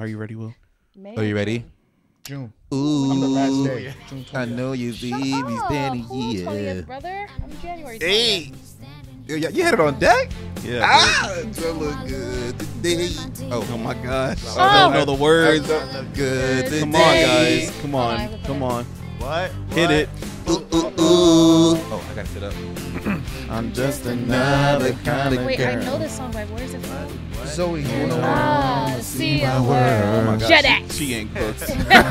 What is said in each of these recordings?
you ready, Will? Are you ready? June. Ooh, I'm the last day. June I 20th. know you see me Oh, standing who here. 20th, brother? I'm January 20th. Hey, you had it on deck? Yeah. It's gonna look good today. Oh my gosh. Oh. I don't know the words. Look good today. Come on, guys. Come on. Come on. What? Hit it. Ooh, ooh, ooh. Oh, I gotta sit up. I'm just another kind of Wait, girl. I know this song, but where's it from? Zoe, you know Ah, see a Oh world. my gosh. Jet X. She ain't cooked.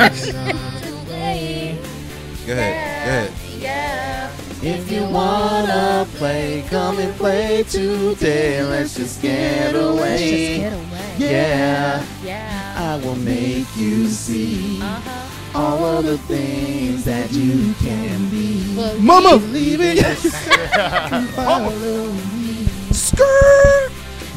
Go ahead. Yeah. If you wanna play, come and play today. Let's just get Let's just get away. Yeah. Yeah. I will make you see all of the things that you can be. Well, Mama! Believe it. Skirt.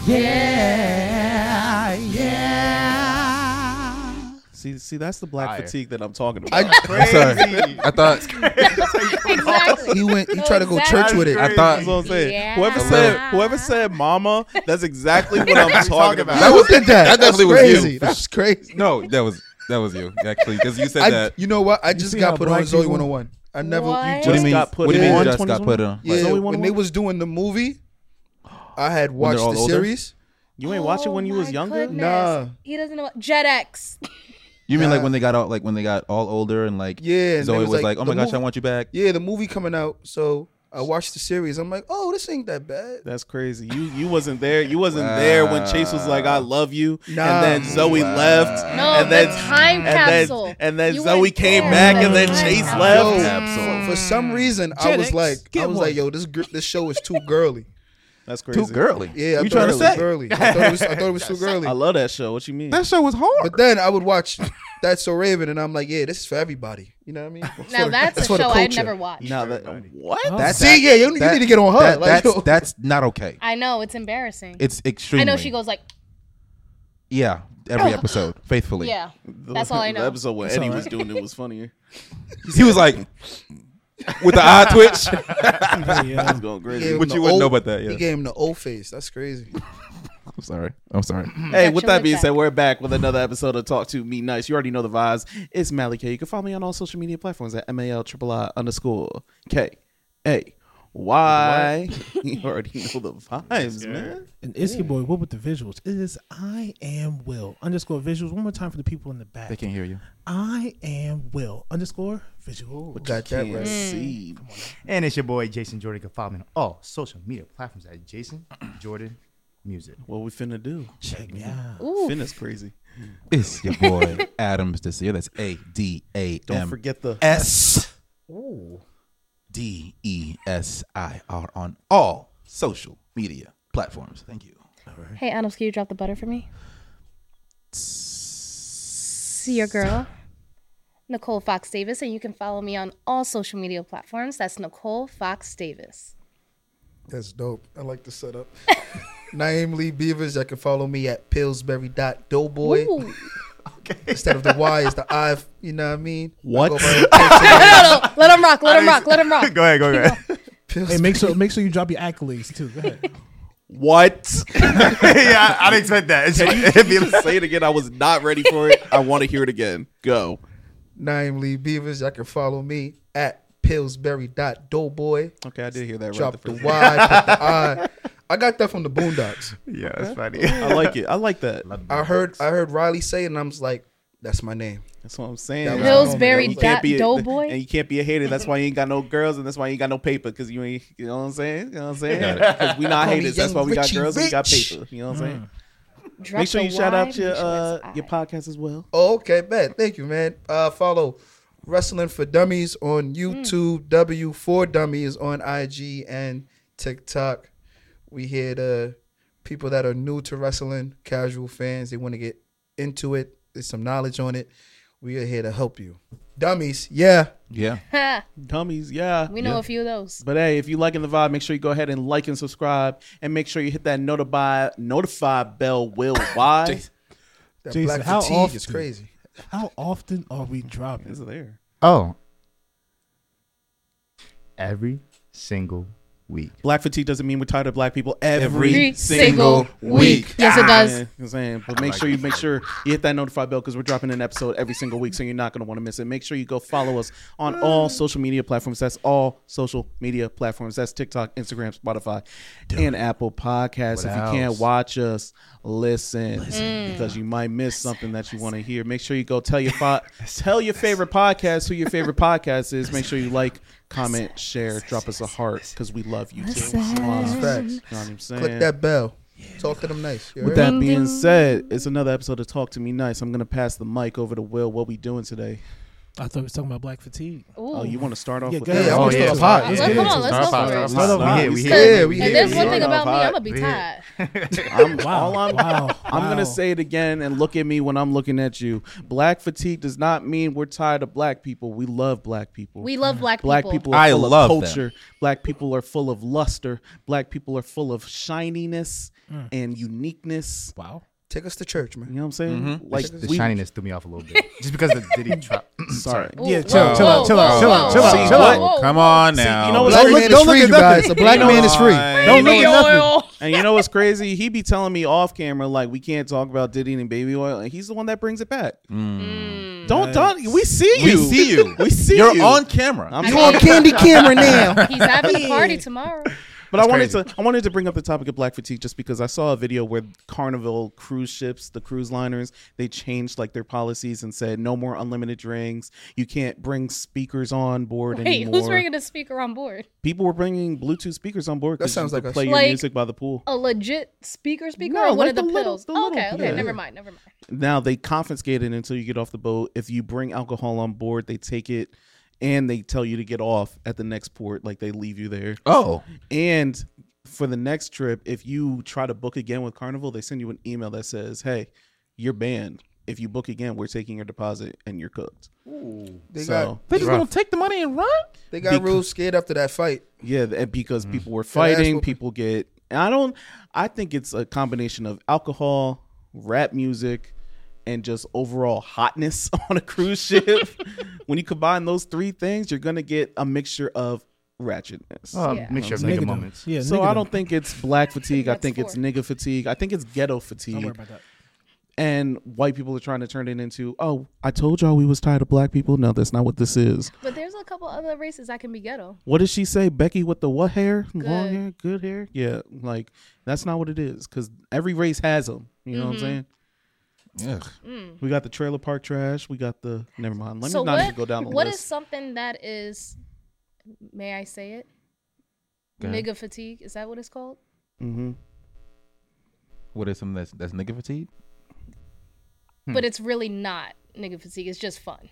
Yeah. Yeah. See, that's the black Fire. fatigue that I'm talking about. I'm sorry. I thought exactly. he tried to go church with it. I thought That's what I'm saying. Yeah. Whoever said mama, that's exactly what I'm talking about. That was that. That definitely was crazy. you. That's crazy. no, that was you actually because you said that. You know what? I just see got how put on black Zoe people- 101. I never. What? You What do you just mean? got put What do you it mean? on You just got 20s put on? Yeah, Zoe when 101? they was doing the movie, I had watched all the older? series. You ain't watching when you was my younger? goodness. Nah. He doesn't know what Jet X. You mean like Nah. when they got all older and like Yeah, and Zoe they was was like, like, oh my the gosh, I movie- want you back. Yeah, the movie coming out, so I watched the series. I'm like, oh, this ain't that bad. That's crazy. You wasn't there. You wasn't there when Chase was like, "I love you," Nah. and then Zoe left. No, and then the time capsule. and then You Zoe weren't came there. back, The and then time Chase capsule. left. Yo, for some reason, I Gen was X, like, get one. yo, this show is too girly. That's crazy. Too girly. Yeah, I you thought trying it to was say? girly. I thought it was too girly. I love that show. What you mean? That show was hard. But then I would watch That's So Raven, and I'm like, yeah, this is for everybody. You know what I mean? Now that's a for the show I'd culture. never watched. Now that what? That's See, yeah, you need to get on her. Like, yo. that's not okay. I know it's embarrassing. It's extremely. I know she goes like, Yeah, every episode, faithfully. yeah. That's all I know. The episode where It's Eddie all was right. doing it was funnier. He was like, with the eye twitch. He was going crazy. Gave him But the you wouldn't know old- about that, He yeah. gave him the old face. That's crazy. I'm sorry. I'm sorry. Hey, Got with you that with being that. said, we're back with another episode of Talk to Me Nice. You already know the vibes. It's Mally K. You can follow me on all social media platforms at MAL_KAY. You already know the vibes, man. And Iski Boy, what with the visuals? It is I am Will _visuals. One more time for the people in the back. They can't hear you. I am Will _visuals. Got that Can't right. see. And it's your boy Jason Jordan. You can follow me on all social media platforms at Jason Jordan Music. What we finna do? Check me out. ooh, Finna's crazy. It's your boy Adams this year. That's ADAMS. Don't forget the DESIR on all social media platforms. Thank you. hey Adams, can you drop the butter for me? See your girl, Nicole Fox Davis, and you can follow me on all social media platforms. That's Nicole Fox Davis. That's dope. I like the setup. Naeem Lee Beavers. You can follow me at Pillsbury.doughboy. Ooh. Instead of the Y, it's the I. You know what I mean? What? I go by No, let him rock. Let him rock. Let him rock. Go ahead. Pillsbury. Hey, make sure you drop your accolades too. Go ahead. what? Yeah, I didn't expect that. It'd be like- Say it again. I was not ready for it. I want to hear it again. Go. Naeem Lee Beavers. You can follow me at Pillsbury.doughboy. Okay, I did hear that. Drop right the first Y, put the I. I got that from the Boondocks. yeah, that's funny. I like it. I like that. I heard Riley say it, and I was like, that's my name. That's what I'm saying. That was- Pillsbury You can't be a- Doughboy. and you can't be a hater. That's why you ain't got no girls, and that's why you ain't got no paper. Because you ain't, you know what I'm saying? You know what I'm saying? Got it. Because we not Call me haters. That's why Young we got Richie girls and we got Rich. paper. You know what I'm saying? Drop Make sure the you shout Y, out make your sure it's your I. podcast as well. Oh, okay, bet. Thank you, man. Follow Wrestling for Dummies on YouTube. W4 Dummies on IG and TikTok. We here to people that are new to wrestling, casual fans. They want to get into it. There's some knowledge on it. We are here to help you. Dummies, yeah. Yeah. Ha, Dummies, yeah. we know a few of those. But hey, if you liking the vibe, make sure you go ahead and like and subscribe, and make sure you hit that notify bell. Will why? That Jason, black how fatigue is often? crazy. How often are we dropping? It's there. Oh. Every single week. Black fatigue doesn't mean we're tired of black people every Every single week. Yes, it does. Yeah, I'm saying, but make sure you hit that notify bell because we're dropping an episode every single week, so you're not going to want to miss it. Make sure you go follow us on all social media platforms. That's all social media platforms. That's TikTok, Instagram, Spotify, and Apple Podcasts. What If you else? can't watch us, listen because you might miss something that you want to hear. Make sure you go tell your favorite podcast who your favorite podcast is. Make sure you like, comment, share, drop us a heart because we love you too. Facts. You know what I'm saying? Click that bell. Talk to them nice. You With heard? that being said, it's another episode of Talk to Me Nice. I'm gonna pass the mic over to Will. What we doing today? I thought we was talking about black fatigue. Ooh. Oh, you want to start off Yeah, with go ahead. Yeah, I Oh, want to yeah. start hot. Let's Yeah. go. Come on, let's go for it. Start off hot. We Yeah, here. we And here. there's we one here. thing about me, hot. I'm gonna be tired. I'm gonna say it again and look at me when I'm looking at you. Black fatigue does not mean we're tired of black people. We love black people. We love black Black people. people are I full love of them. culture. Black people are full of luster. Black people are full of shininess and uniqueness. Wow. Take us to church, You man. know what I'm saying? Like The we- shininess threw me off a little bit. Just because of the Diddy trap. Sorry. Ooh, Yeah, whoa, chill out, whoa, chill out, whoa, chill out, whoa, chill out, whoa, chill out. whoa, whoa. Come on See, now. you know what's Black crazy? man is don't look free, at you guys. nothing. A black You know man is free. what? Don't look Baby at nothing. oil. And you know what's crazy? He be telling me off camera like we can't talk about Diddy and baby oil, and he's the one that brings it back. Don't we see you? We see you. We see You're you. on camera. I'm You sorry. on candy camera now. He's having a party tomorrow. But I crazy. wanted to bring up the topic of black fatigue just because I saw a video where Carnival cruise ships, the cruise liners, they changed like their policies and said no more unlimited drinks. You can't bring speakers on board Wait, anymore. who's bringing a speaker on board? People were bringing Bluetooth speakers on board. That 'cause you sounds could like a- play your Like- music by the pool. A legit speaker No, or one like of the the little- pills? the little- Okay, yeah. never mind. Now they confiscate it until you get off the boat. If you bring alcohol on board, they take it and they tell you to get off at the next port. Like they leave you there. Oh, And for the next trip, if you try to book again with Carnival, they send you an email that says, "Hey, you're banned. If you book again, we're taking your deposit and you're cooked." They So got they just gonna take the money and run? they got real scared after that fight. yeah, and because people were That ass fighting, whooping. people get. I think it's a combination of alcohol, rap music, and just overall hotness on a cruise ship. When you combine those three things, you're gonna get a mixture of ratchetness. Yeah. Mixture of Nigga nigga them. moments. Yeah, So nigga I them. don't think it's black fatigue. I That's think it's four. nigga fatigue. I think it's ghetto Don't fatigue. worry about that. And white people are trying to turn it into, oh, I told y'all we was tired of black people. No, that's not what this is. But there's a couple other races that can be ghetto. What did she say? Becky with the what hair? Long Good. hair? Good hair? Yeah, like that's not what it is because every race has them. You know what I'm saying? Ugh. We got the trailer park trash. We got the, never mind. Let me So not even go down the what is list. something that is, may I say it? Go ahead. Nigga fatigue. Is that what it's called? Mm-hmm. What is something that's nigga fatigue? But it's really not nigga fatigue. It's just fun.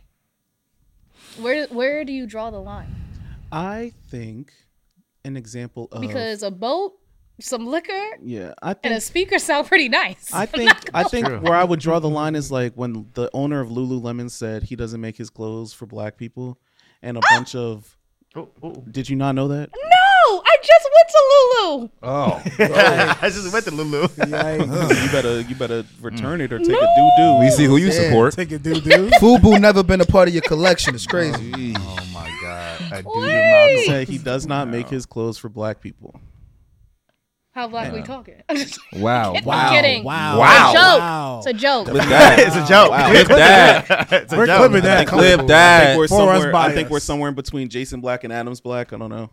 Where do you draw the line? I think an example of Because a boat, some liquor, yeah, I and think a speaker sound pretty nice. I think where I would draw the line is like when the owner of Lululemon said he doesn't make his clothes for black people, and a bunch of. Did you not know that? No, I just went to Lulu. Oh, I just went to Lulu. You better return it or take a doo doo. we see who you Yeah. support. Take it, dude. Fubu never been a part of your collection. It's crazy. Oh my god. I do Wait. Say he does not make his clothes for black people. How black we talking? I'm just Wow, I'm wow, kidding. Wow. Wow. It's a joke. Wow. It's a joke. Clip that. It's a joke. Clip that. It's a We're joke. clipping that. Clip I that. think we're For us somewhere. I think bias. we're somewhere in between Jason Black and Adams Black. I don't know.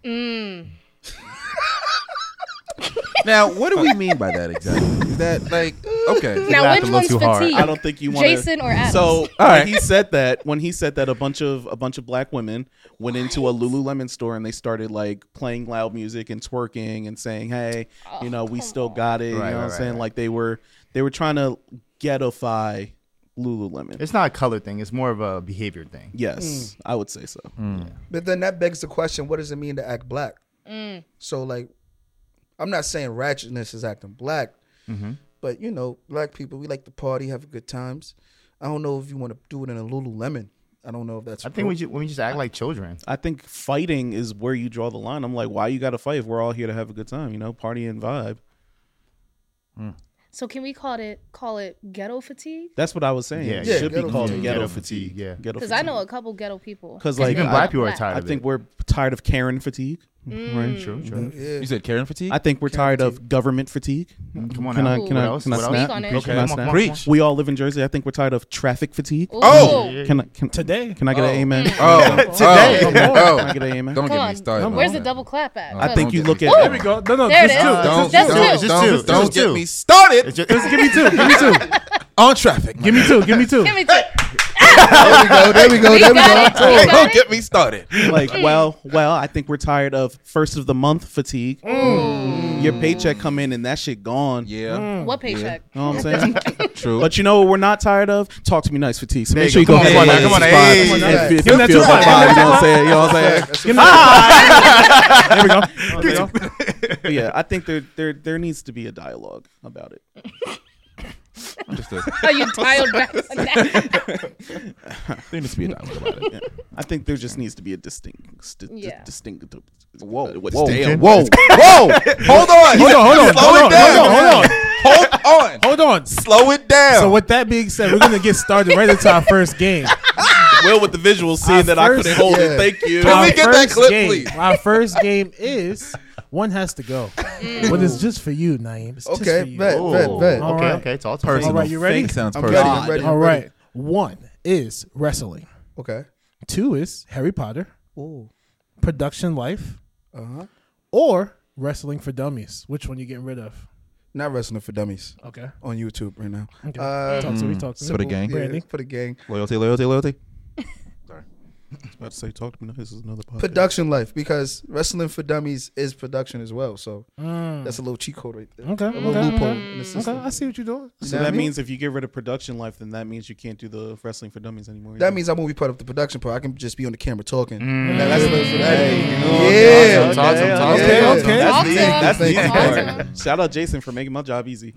Now, what do we mean by that exactly? Is that like okay? Now, laughed which a little one's too hard. fatigue? I don't think you want Jason or Adams? So right. when he said that a bunch of black women went into a Lululemon store and they started like playing loud music and twerking and saying, "Hey, we still got it." Right, you know what I'm right, saying? right. Like they were trying to ghettoify Lululemon. It's not a color thing. It's more of a behavior thing. Yes, I would say so. But then that begs the question: what does it mean to act black? So like, I'm not saying ratchetness is acting black, but black people, we like to party, have good times. I don't know if you want to do it in a Lululemon. I don't know if that's. I think we just act like children. I think fighting is where you draw the line. I'm like, why you got to fight if we're all here to have a good time? Party and vibe. So can we call it ghetto fatigue? That's what I was saying. Yeah, It yeah, should be ghetto called fatigue. ghetto Ghetto fatigue. fatigue, yeah. Ghetto Because I fatigue. know a couple ghetto people. Because like Even I- black people are Black. tired I of think it. we're tired of Karen fatigue. Right. True. Yeah. You said Karen fatigue. I think we're tired of government fatigue. Come on Can now. I? Can I? What Can I else? snap? Speak on it. Okay, Can I come on, snap? come on, Preach. We all live in Jersey. I think we're tired of traffic fatigue. Ooh. Oh. Can I? Today. Can I get an amen? Today. Can I get an amen? Don't Come get on. me started. Where's on the that. double clap at? I think you look at. There we go. No, There it just is. two. Don't, Just don't, two. don't, Just don't two. get me started Just give me two. Give me two. on traffic. Give me two. Give me two. Give me two. There we go. We got it. We got Don't it. get me started. Like, well, I think we're tired of first of the month fatigue. Your paycheck come in and that shit gone. Yeah, What paycheck? You know what I'm saying? true. But you know what we're not tired of? Talk to me nice fatigue. So There make you sure you go. go Come on, ahead come on, and come on. subscribe. Hey. If it Give me that feels two. like vibe, you know what I'm saying? You know what I'm saying? Give me that two. There we go. But yeah, I think there needs to be a dialogue about it. Understood. Oh, you dialed back on that. There needs to be a dialogue about it. Yeah. I think there just needs to be a distinct. Yeah. Whoa, What's whoa, damn? whoa, whoa! Hold on, Hold on. Slow it down. Hold on. Hold on, Hold on. slow it down. So with that being said, we're gonna get started right into our first game. Will with the visuals seeing Our that I first- couldn't hold yeah. it. Thank you. Can we Our get that first clip, game- please? Our first game is one has to go. But it's just for you, Naeem. It's just Okay, for you. bet. All Okay, right. okay. It's all Personal. All right, you ready? Thing sounds I'm personal. ready. I'm ready. All right. One is wrestling. Okay. Two is Harry Potter, Ooh. production life, Uh-huh. or wrestling for dummies. Which one you getting rid of? Not wrestling for dummies Okay. on YouTube right now. Okay. Uh, Talk to me. Talk to me. For the gang. Brandy. For the gang. Loyalty. I was about to say, talk to me. This is another podcast. Production life, because wrestling for dummies is production as well. So Mm. that's a little cheat code right there. Okay. A little okay. loophole in the system. Okay. I see what you're doing. You So know what that I mean? means if you get rid of production life, then that means you can't do the wrestling for dummies anymore. That means I won't be part of the production part. I can just be on the camera talking. Mm. That's what Hey, yeah. Talk to him, talk to Okay, him. okay. That's Talk the to him. that's the easy Talk to part. Shout out Jason for making my job easy.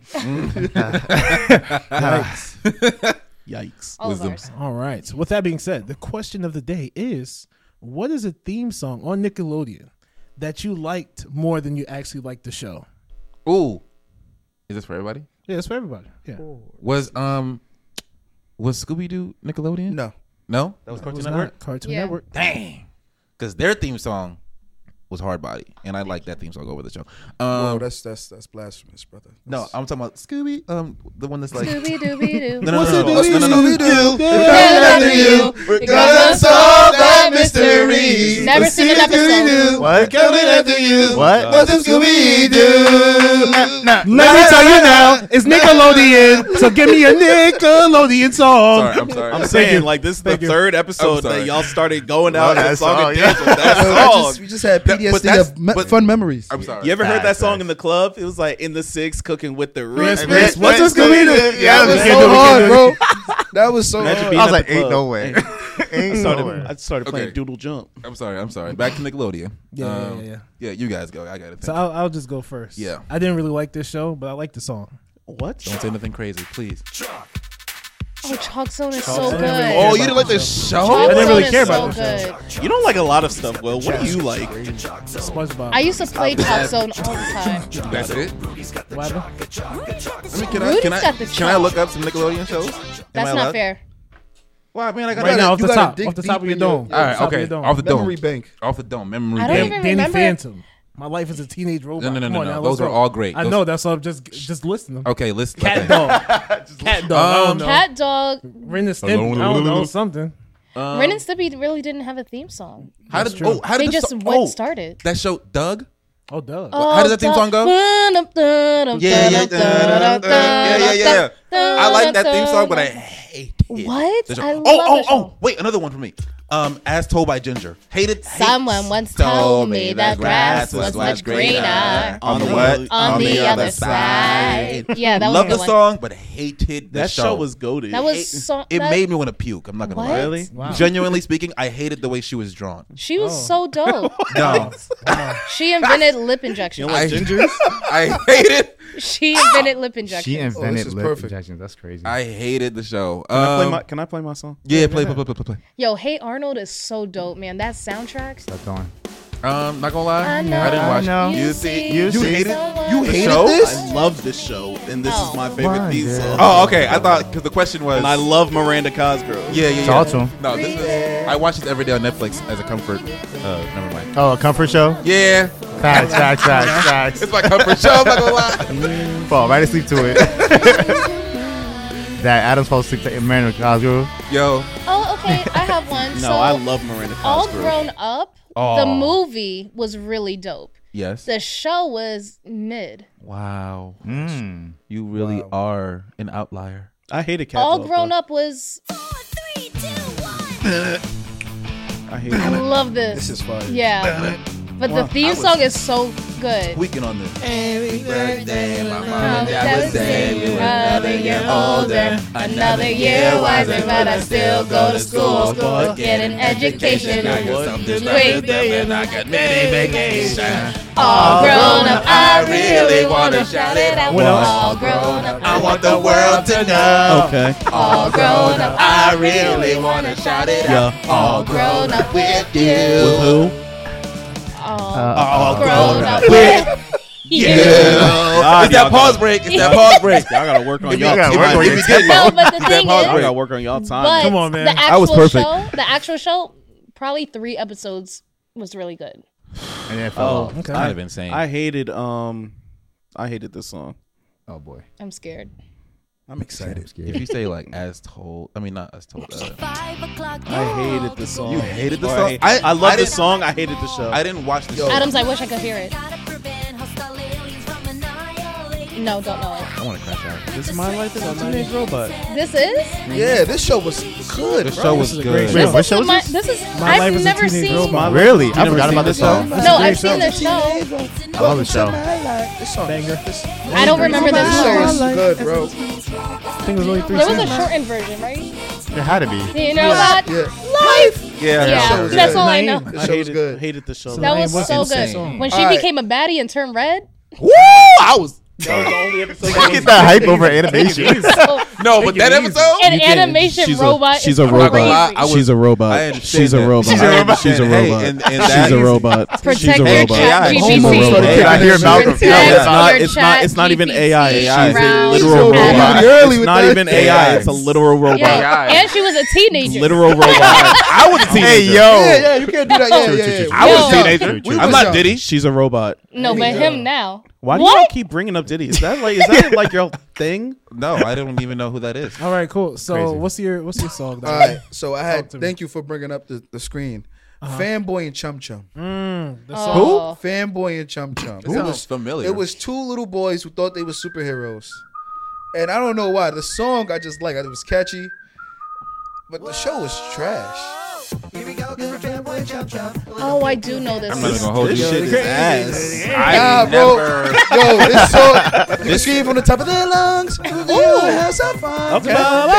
Yikes. All of Wisdoms. ours. All right. So with that being said, the question of the day is, what is a theme song on Nickelodeon that you liked more than you actually liked the show? Ooh, is this for everybody? Yeah, it's for everybody. Yeah. Was Scooby Doo Nickelodeon? No. That was It Cartoon was Network. not Cartoon Yeah. Network. Dang, because their theme song was Hard Body, and I like that theme song over the show. Whoa, that's blasphemous, brother. No, I'm talking about Scooby. The one that's like. Scooby Dooby Doo. No, no, What's no, it no, do? no, no, no. We're gonna solve that mystery. Never seen an episode. What? Coming after you. What? What's a Scooby Doo? Let me tell you now, it's Nickelodeon. So give me a Nickelodeon song. Sorry, I'm sorry. I'm saying, like, this is the Thank you. third I'm episode sorry. that y'all started going out that and song song, and yeah. dance with that song. We just had PTSD that's- of but- fun memories. I'm sorry. You ever heard that Facts, song facts. in the club? It was like in the six cooking with the What's wrist. a Scooby Doo? That was so hard, bro. That was so Imagine hard. being I was at like, the ain't club. no way. Ain't no way. I started playing Okay. Doodle Jump. I'm sorry. Back to Nickelodeon. Yeah. Yeah, you guys go. I got it. So I'll just go first. Yeah. I didn't really like this show, but I like the song. What? Don't say nothing crazy, please. Oh, Chalk Zone is so Zone. good. Oh, you didn't like the show? Chalk I didn't Zone really is care so about the good. You don't like a lot of stuff, Will. What do you like? SpongeBob. I used to play Chalk Zone all the time. That's it. What happened? I mean, Rudy's got the can I chalk. look up some Nickelodeon shows? Am That's I not allowed? fair. Well, I mean, I got Right now, off you the gotta top, dig off the deep top of your in your- dome. All right, Top of okay. your dome. Off the dome. Memory bank. Off the dome. Memory I don't bank. even Danny remember. Phantom. My life as a teenage robot. No. Come on now, Those let's are go. all great. I Those- know. That's why I'm just listening. Okay, listen. Cat okay. dog. Cat dog. I don't know. Cat Dog. Ren and Stimpy. I don't know something. Ren and Stimpy really didn't have a theme song. How That's did? true. Oh, how did They the just so- went oh, started. that show, Doug? Oh, Doug. How does that theme song go? Yeah. I like that theme song, but I hate it. What? The show. I love oh, the show. wait, another one for me. As Told by Ginger. Someone once told me that grass was much greener on the what? on the other side. Yeah, that was Love the the one. song, but hated the That show was goated. That was so. It that- made me want to puke. I'm not gonna What? lie. Really? Wow. Genuinely speaking, I hated the way she was drawn. She was so dope. No, She invented lip injections. You don't like gingers? I hated. She invented lip injections. She invented is lip perfect. injections. That's crazy. I hated the show. Can I play my song? Yeah, play. Yo, Hey Arnold is so dope, man. That soundtrack. Stop going. Not gonna lie, I I know. didn't watch. know. You see, You you see. hated. You The hated show? this? I love this show, and this is my favorite Wonder. theme song. Oh, okay. I thought because the question was. And I love Miranda Cosgrove. Yeah. Talk to him. No, this is. I watch this every day on Netflix as a comfort. Never mind. Oh, a comfort show? Yeah, Facts. it's my comfort show. I'm not gonna lie. Fall right asleep to it. That Adam's supposed to sleep to Miranda Cosgrove. Yo, Oh, okay. I have one. No, so, I love Miranda All Cosgrove. Grown Up, the movie was really dope. yes. The show was mid. Wow, Mm. you really are an outlier. I hated Cat All Dog, Grown though. Up was. I hate I it. love this. This is fire. Yeah. But the theme song is so good. Tweaking on this. Another year older, another year wiser, but I still go to school, get an education. All grown up, I really wanna shout it out. What else? All grown up, I want the world to know. Okay. all grown up, I really wanna shout it out. Yeah. all grown up with With you. who? All grown up with you. Ah, It's y'all that pause gotta- break. It's that pause break. Y'all gotta work on If y'all you gotta work time. on your tempo. No, but the That thing pause is, Y'all break. gotta work on y'all time. but Come on, man. the I was actual perfect. show, the actual show, probably 3 episodes was really good. And then it fell off. Okay. Kind of insane. I hated this song. Oh, boy. I'm scared. I'm excited. If you say like as told, I mean not as told. I hated this song. You hated the Or song? I love the didn't- song. I hated the show. I didn't watch the show. Adams, I wish I could hear it. No, don't know it. I want to crash out. This is My Life as a Teenage Robot. This is? Yeah, this show was good. The bro. show was This is a great good. show. Wait, This what show is my, this? this is My Life I've as a never Teenage seen. Robot. Really? You I never forgot seen about this this show. show? No, That's a I've great seen the show. I love the show. This song. Banger. I don't remember This show the is song. good, bro. I think it was only 3 There was a seasons. shortened version, right? It had to be. You know that? Yeah, Life! Yeah. Yeah, show was that's good. all I know. this I show was hated, good. hated the show. That was What's so insane? good. When she All right. became a baddie and turned red. Woo! I was. That was the only episode. Get that hype over animation. So, No, but that episode. an You can. animation She's a- robot she's is a robot. crazy. I was- She's a robot. I understand She's a that. robot. She's a robot. She's a Hey, robot. and She's that a is- robot. Protect She's a your robot. chat She's a GPT. robot. Can I hear Malcolm? Protect It's not- your it's not- chat it's not even GPT AI. She's a around literal Adam. robot. Early It's with not that. even AI. It's a literal robot. Yeah, and she was a teenager. Literal robot. I was a teenager. Hey, yo. Yeah, you can't do that. Yeah, yeah, yeah. I was Yo. a teenager. True, true. I'm not Diddy. She's a robot. No, but him now. Why do y'all What? keep bringing up Diddy? Is that like your thing? No, I don't even know who that is. All right, cool. So Crazy. what's your song? All right, so I had. Talk to me. Thank you for bringing up the screen. Fanboy and Chum Chum. The song. Oh. Fanboy and Chum Chum. It sounds was familiar. It was 2 little boys who thought they were superheroes, and I don't know why. The song I just like. It was catchy, but the show was trash. Oh, I do know this. I'm not even gonna hold This you. shit is ass. Nah, bro. Yo, this song. You can scream from the top of their lungs. Ooh, have some fun. Okay.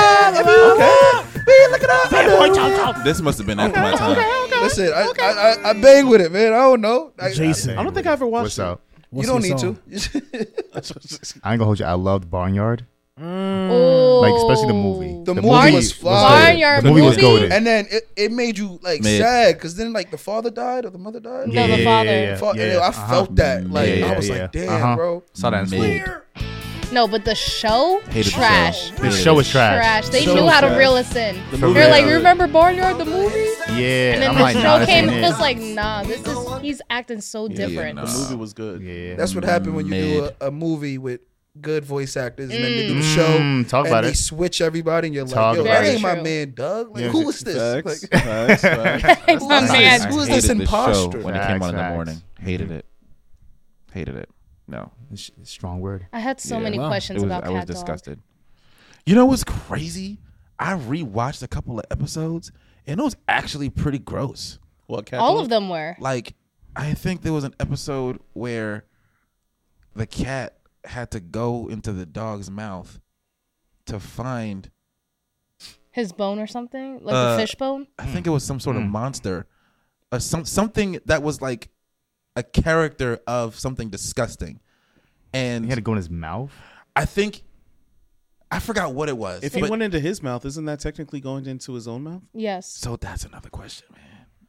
This must have been after my time. Listen, I bang with it, man. I don't know. Jason. I don't think I ever watched What's up? You don't need to. I ain't gonna hold you. I loved Barnyard. Oh. Like, especially the movie. The movie was fly. Barnyard The movie was movie? goated. And then it made you like Mid. sad because then like the father died or the mother died. No, the father. I felt that. Like Yeah, I was yeah, like, yeah. damn, bro. Saw that in school. Mid. No, but the show, Hated the trash. show. The show was trash. Trash. They Show knew was how to trash. reel us in. The For movie They're real. like, you remember Barnyard, the movie? Yeah. And then I'm the like, nah, show this came, ain't it it. was like, nah, he's acting so different. no. The movie was good. Yeah. That's what happened when you do Mid. a movie with good voice actors and then they do the show Talk and about they it. switch everybody and you're Talk like, yo, about that it. ain't my Very man, Doug. Like, Yeah. who is this? Facts. Like, Facts. Facts. It's my Who is man. this? Who is I this hated imposter? show when it came on in the Facts. morning. Hated it. Hated it. No. Strong word. I had so Yeah. many Wow. questions about I was Cat Dog. disgusted. You know what's crazy? I rewatched a couple of episodes and it was actually pretty gross. What? Cat All Dog? of them were. Like, I think there was an episode where the cat had to go into the dog's mouth to find, His bone or something? Like Uh, the fish bone? I think it was some sort of monster, something that was like a character of something disgusting. And He had to go in his mouth. I think, I forgot what it was. If he but- went into his mouth, isn't that technically going into his own mouth? Yes. so that's another question, man.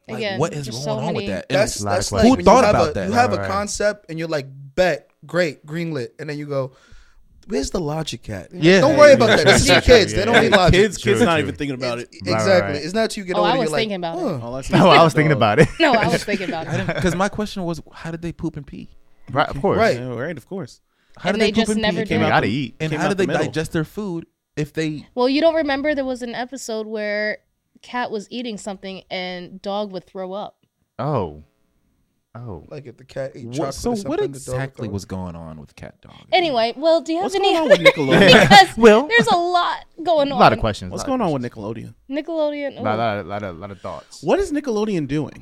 Like, Again, what is just going so on with many- that? And That's a lot of that's like questions. Who when thought you have about a, that? You have a Right. concept and you're like, bet, great, greenlit, and then you go, where's the logic at? Yeah. Don't worry about that. This is Yeah. kids. They don't need logic. Kids True, not true. even thinking about it. Exactly. right. It's not till you get Oh, older. I was you're like, thinking about it. All I see No, is I was dog. thinking about it. No, I was thinking about it. Because my question was, how did they poop and pee? Right, of course. Right. Yeah, right, of course. How And did they poop just and never pee? do You it. gotta eat. And Came how out did they the middle. digest their food if they? Well, you don't remember there was an episode where Cat was eating something and dog would throw up. Oh. like if the cat ate What, chocolate. so or what something, the dog exactly would was going on with Cat Dog? Anyway, well, do you have What's any? going on with Nickelodeon? because Well- there's a lot going A on. lot of questions. What's going on with Nickelodeon? Nickelodeon. A ooh. lot of thoughts. What is Nickelodeon doing?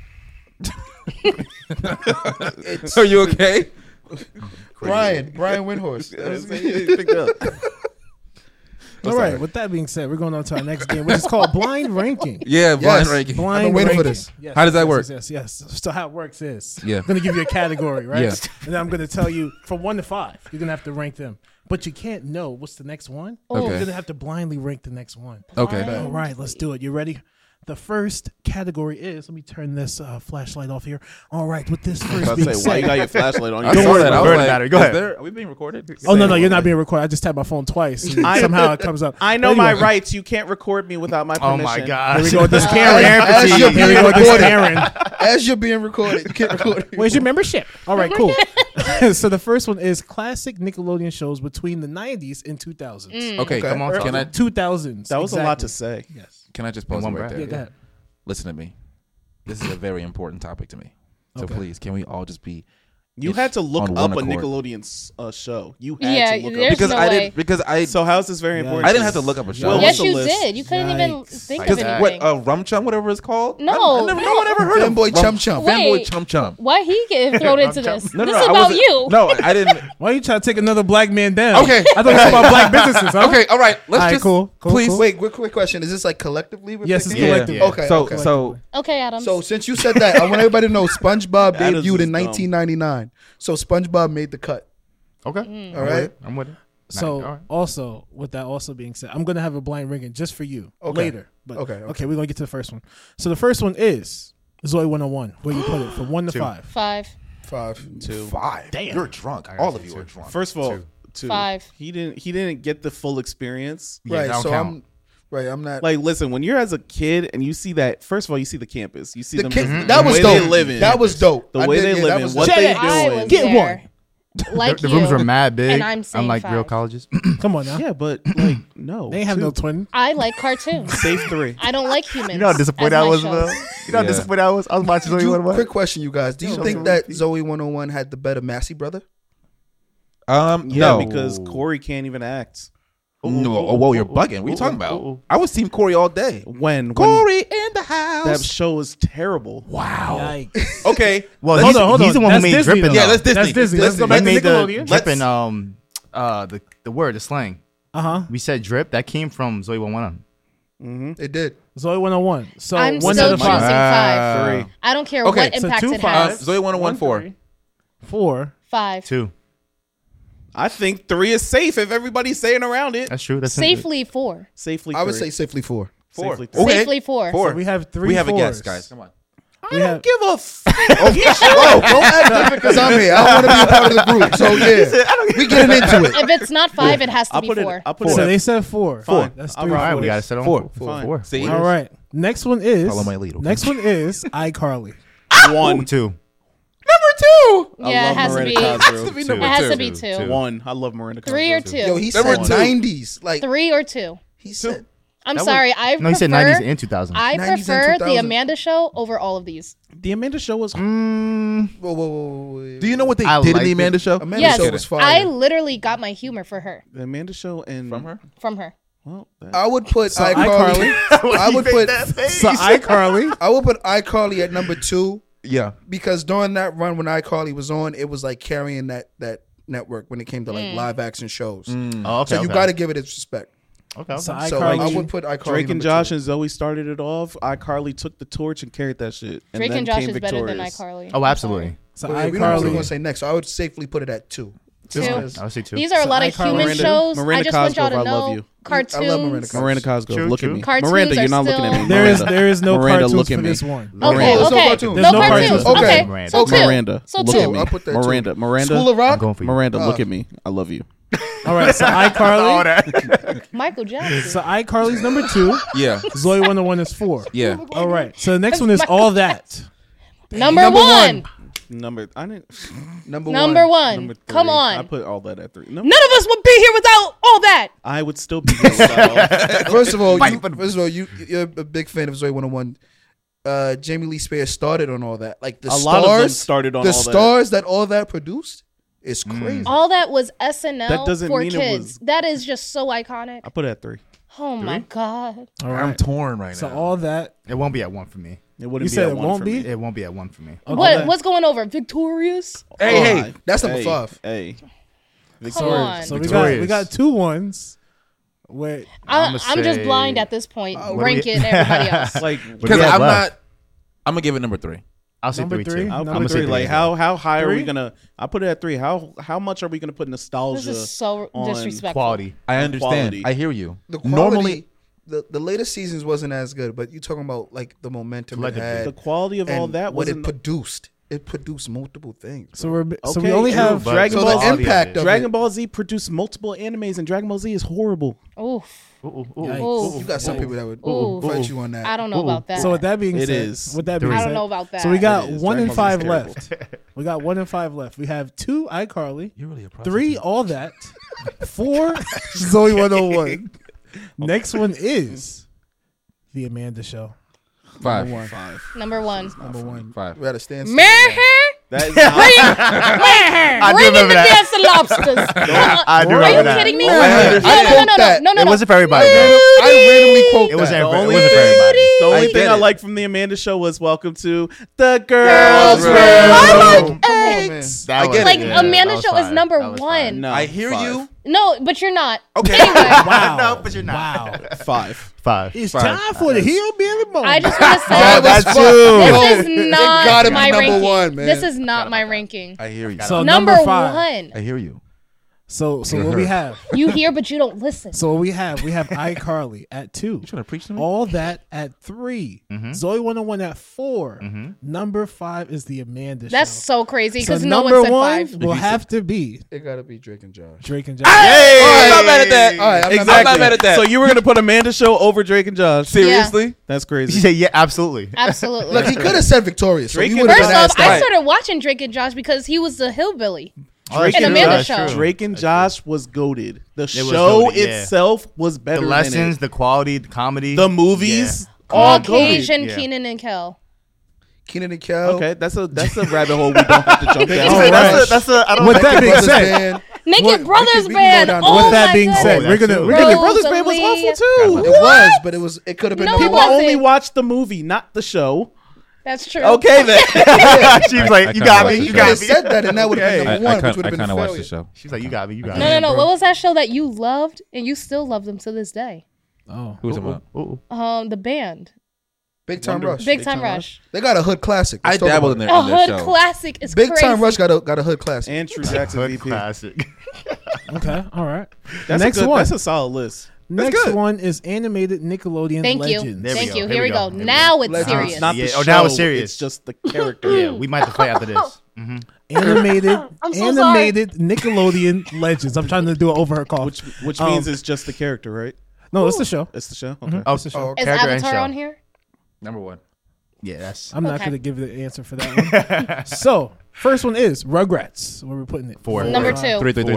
Are you okay? Brian Windhorse. All right. With that being said, we're going on to our next game, which is called Blind Ranking. Yeah, blind Yes. ranking. I've Blind been waiting for ranking. this. Yes, How does that yes, work? Yes. So how it works is, Yeah. I'm going to give you a category, right? Yeah. And then I'm going to tell you from 1 to 5. You're going to have to rank them, but you can't know what's the next one. Okay. You're going to have to blindly rank the next one. Okay. All right, let's do it. You ready? The first category is, let me turn this flashlight off here. All right, with this first I being was about to say, why you said. got your flashlight on? I Your saw that. I was Word like, matter. Go is ahead. there- are we being recorded? Oh, no, you're not being recorded. I just tapped my phone twice. And somehow it comes up. I know But my anyway, rights. You can't record me without my Oh permission. my Here gosh. we go with this As Karen. you're Here we being go with this recorded. Karen. As you're being recorded, you can't record it. Where's your membership? All right, cool. So the first one is classic Nickelodeon shows between the 90s and 2000s. Okay, come on. Can I 2000s. That was a lot to exactly. say. Yes. can I just pause one it right breath. there? Yeah, go ahead. Listen to me. This is a very important topic to me. So Okay. please, can we all just be? You If had to look on up one a accord. Nickelodeon show. You had Yeah, to look there's up. Because no I way. didn't. Because I. So how is this very Yeah. important? I didn't have to look up a show. Well, Yes, what's the you list? did. You couldn't even Yikes. think of Because anything. what Rum Chum, whatever it's called. No, no one ever heard of Fanboy Rum- Chum Chum. Wait. Fanboy Chum Chum. Why he get thrown into this? No, This no, is I about wasn't- you. No, I didn't. Why are you trying to take another black man down? Okay. I thought it was about black businesses, huh? Okay, all right. Let's All right, just cool, please. cool. Wait, quick question. Is this like collectively? we're Yes, it's picking? collective. Yeah. Okay, So okay. so Okay, Adam. So since you said that, I want everybody to know SpongeBob Adams debuted is in dumb. 1999. So SpongeBob made the cut. Okay. All right. I'm with it. So All right. also, with that also being said, I'm gonna have a blind ranking just for you Okay. later. But Okay. we're gonna get to the first one. So the first one is Zoe 101. Where you put it from 1 to 5. 5. 5. 2. 5. Damn. You're drunk. got All you, of you two. are drunk. First of all, Two. 2. 5. He didn't get the full experience. Yeah, Right. that don't So count. I'm not. Like, listen, when you're as a kid and you see that, first of all, you see the campus. You see The them. kid- just- that the was way dope. They live in. That was dope. The I way did- they yeah, live that in. was What dope. they I doing. was Get there. one. Like The rooms you. were mad big. And I'm saying unlike real 5. colleges. Come on now. Yeah, but like, no. They ain't have 2. no twin. I like cartoons. Save 3. I don't like humans. You know how disappointed as I my was, shows. Will? You know how Yeah. disappointed I was? I was watching Zoe Do you- 101. quick question, you guys. Do you think that Zoe 101 had the better Massey brother? Yeah, no, because Corey can't even act. No, oh, whoa, you're bugging. What are you talking about? I was Team Corey all day. When Corey in the house. that show is terrible. Wow. Yikes. Okay. Well, Hold he's on. the one who That's made Disney, Drippin'. though. Yeah, that's Disney. That's Disney. Let's Let's go go back He to made the Nickelodeon. Drippin', the word, the slang. We We said drip. That came from Zoe 101. It did. Zoe 101. So I'm 1 still out of choosing 5. 5. 3. I don't care Okay, what so impact 2 it fives. has. Zoe 101 4. 4. 5. 2. I think 3 is safe if everybody's saying around it. That's true. That's Safely 4. Safely, I would 3. say safely 4. Safely 3. Okay. Safely 4. 4. So we have 3 We have a fours. guess, guys. Come on. We have, Give a f- Whoa, don't act different because I'm here. I want to be a part of the group. So yeah, we getting into it. If it's not 5, it has to I'll be put 4. it. I'll put so it. they said 4. Fine. That's I'll 3 rock All right, fours. we got to settle Four. on Fine. 4. See? All right. Next one is. Follow my lead, okay? Next one is iCarly. 1. 2. Yeah, I it love has to Miranda be. Cosgrove. be Two. It has to Two. be Two. 2. 1. I love Miranda Cosgrove. 3 or too. 2. Yo, he Number said two. 90s. Like 3 or 2. he said. I'm That sorry. I No, he said prefer. 90s and 2000s. I 90s and prefer the 2000. Amanda Show over all of these. The Amanda Show was. Whoa. Do you know what they I did in liked the it. Amanda show? Amanda Yes, Show was fire. I literally got my humor for her The Amanda Show and From her? from her. Well, that, I would put So iCarly. I would put. So iCarly. I would put iCarly at number 2 Yeah. because during that run when iCarly was on, it was like carrying that network when it came to like live action shows. Oh, okay. So you got to give it its respect. Okay. So So iCarly. I would put iCarly. Drake and number Josh 2. and Zoe started it off. iCarly took the torch and carried that shit. Drake then and Josh came is better than victorious. iCarly. Oh, absolutely. So Well, yeah, we don't know what we're iCarly. gonna say next. So I would safely put it at 2. Two. I would say two. These are a lot of iCarly. human Miranda- shows. I Miranda just want y'all Cosgrove, to I love know you. cartoons. I love Miranda Cosgrove. Miranda Cosgrove, True, look true. at me. Cartoons Miranda, are you're not looking at me. still- There is no Miranda, cartoons look for at me. this one. Okay, Miranda. There's no okay. cartoons. There's no cartoons. cartoons. Okay. Okay. Miranda. So two. Miranda, So look two. at me. I'll put that Miranda, too. Miranda, School of I'm Rock. going for you. Miranda, look at me. I love you. All right, so iCarly. Michael Jackson. So iCarly's number 2. Yeah. Zoe 101 is 4. Yeah. All right. So the next one is All That. Number Number one. Number, I didn't. Number Number one. Number 3. Come I on. put all that at 3. No, None of us would be here without all that. I would still be here without all. First of all, you're a big fan of Zoe 101. Jamie Lee Spears started on all that. Like the A stars, lot of them started on the all that. stars that all that produced is crazy. All that was SNL That doesn't for mean it kids. was- That is just so iconic. I put it at 3. Oh my god. All I'm right. torn right So now. All That. It won't be at 1 for me. It wouldn't You be said at it 1 won't for be? me. It won't be at 1 for me. Okay. What's going over? Victorious? Hey, that's number Hey, 5. Hey, Come on. So we Victorious. got 2 1s. Wait. I'ma I'm just say- blind at this point. Oh, Ranking everybody else. like Because we have I'm left? not. I'm gonna give it number 3. I'll say Number 3 three? too. I'll Number put I'ma it say 3. Like 3. how high are we 3? gonna? I put it at 3. How much are we gonna put nostalgia? This is so on disrespectful. Quality. I understand. Quality. I hear you. The quality, Normally, the later seasons wasn't as good, but you talking about like the momentum it Collectively. had, The quality of all and that what it wasn't. produced. It produced multiple things. So we're so Okay, we only true, have but- Dragon So Ball the Z. impact of Dragon it, Ball Z produced multiple animes, and Dragon Ball Z is horrible. Oof. Yikes. Ooh. you got some people that would Ooh. fight you on that. I don't know about that. So with that being It said, is. with that being Three. I said, don't know about that. so we got It is. 1 and Dragon Ball Z 5 is left. We got 1 and 5 left. We have 2 iCarly, you're really a 3 All That, 4 Zoe 101. Next one is The Amanda Show. 5. Number 1. 5. Number one. Number 1. 5. We had to stand. Meh. That is not, I do Bring in remember the that. dance of lobsters. I do Are remember you that. kidding me? I No, quote that. no. It wasn't for everybody. though. I randomly quote It wasn't that. for, it only wasn't for thing- everybody. the only I thing get I it. like from the Amanda Show was "Welcome to the Girls' Girls' Room." Room. I like Come on, man. eggs. That I was- get it. Like yeah, Amanda that was Show is fire. number That was 1. fire. No, I hear 5. you. No, but you're not. Okay. Anyway, Wow. No, but you're not. Wow. 5. 5. It's 5. time for the Hillbilly Moment. I just want to say That was that's fun. true. this Yo, is not it gotta be my number ranking. 1, man. This is not my ranking. I hear you. So Number 5. 1. I hear you. So You what we heard. have. You hear, but you don't listen. So what we have iCarly at 2. You trying to preach to me? All That at 3. Zoe 101 at 4. Number 5 is The Amanda Show. That's so crazy so because no number one said 1 5. will have to be It gotta be Drake and Josh. Drake and Josh. Hey, I'm not mad at that. All right, I'm not I'm not mad at that. So you were gonna put Amanda Show over Drake and Josh? Seriously? That's She crazy. said, yeah, absolutely. Absolutely. Look, he could have said Victorious. So Drake he and would have First been off, asked I that. started watching Drake and Josh because he was the hillbilly. Drake And and Amanda Josh, Show. Drake and Josh was goated. The was show goated, yeah. itself was better. The than lessons, it. the quality, the comedy. The movies, all goated. Caucasian Yeah. Keenan and Kel. Keenan and Kel. Okay, that's a rabbit hole we don't have to jump Big down. All That's right. a, that's a, I don't With like that it. being Brothers said, Band. Naked What- Brothers we can go Band. down- Oh with that my being God. said, Oh, we're gonna that's we're true. gonna Brothers Band was Rosalie. awful too. It was, but it could have been No, number it People one. wasn't. only watch the movie, not the show. That's true. Okay then. She was like, I you kinda got like me, the you show. got He me. said that, and that would have Okay. been number I one, which would have been kind a of watched failure. the show. She's like, you got me, you got No, me. no, no. What was that show that you loved and you still love them to this day? Oh. Who's about? The band, Big Time Wonder- Rush. Big Time Rush. They got a hood classic. I Let's talk dabbled in about there it. A in that hood show. classic is Big crazy. Time Rush got a hood classic. And True Jackson Hood VP. classic. Okay. All right. That's Next a good, one. That's a solid list. Next good. one is animated Nickelodeon Thank you. Legends. There we Thank go. you. Here Here we we go. go. Here we Now it's Legends. serious. It's not Yeah, the oh, show. now it's serious. It's just the character. Yeah, we might have to play after this. Animated I'm so animated Nickelodeon Legends. I'm trying to do it over her call. Which means it's just the character, right? No, it's the show. It's the show. Okay. Oh, It's the show. Oh, Is character and Avatar show. on here? Number 1. Yeah, that's I'm not Okay. going to give the answer for that one. So, first one is Rugrats. Where we're putting it? 4. Number 2.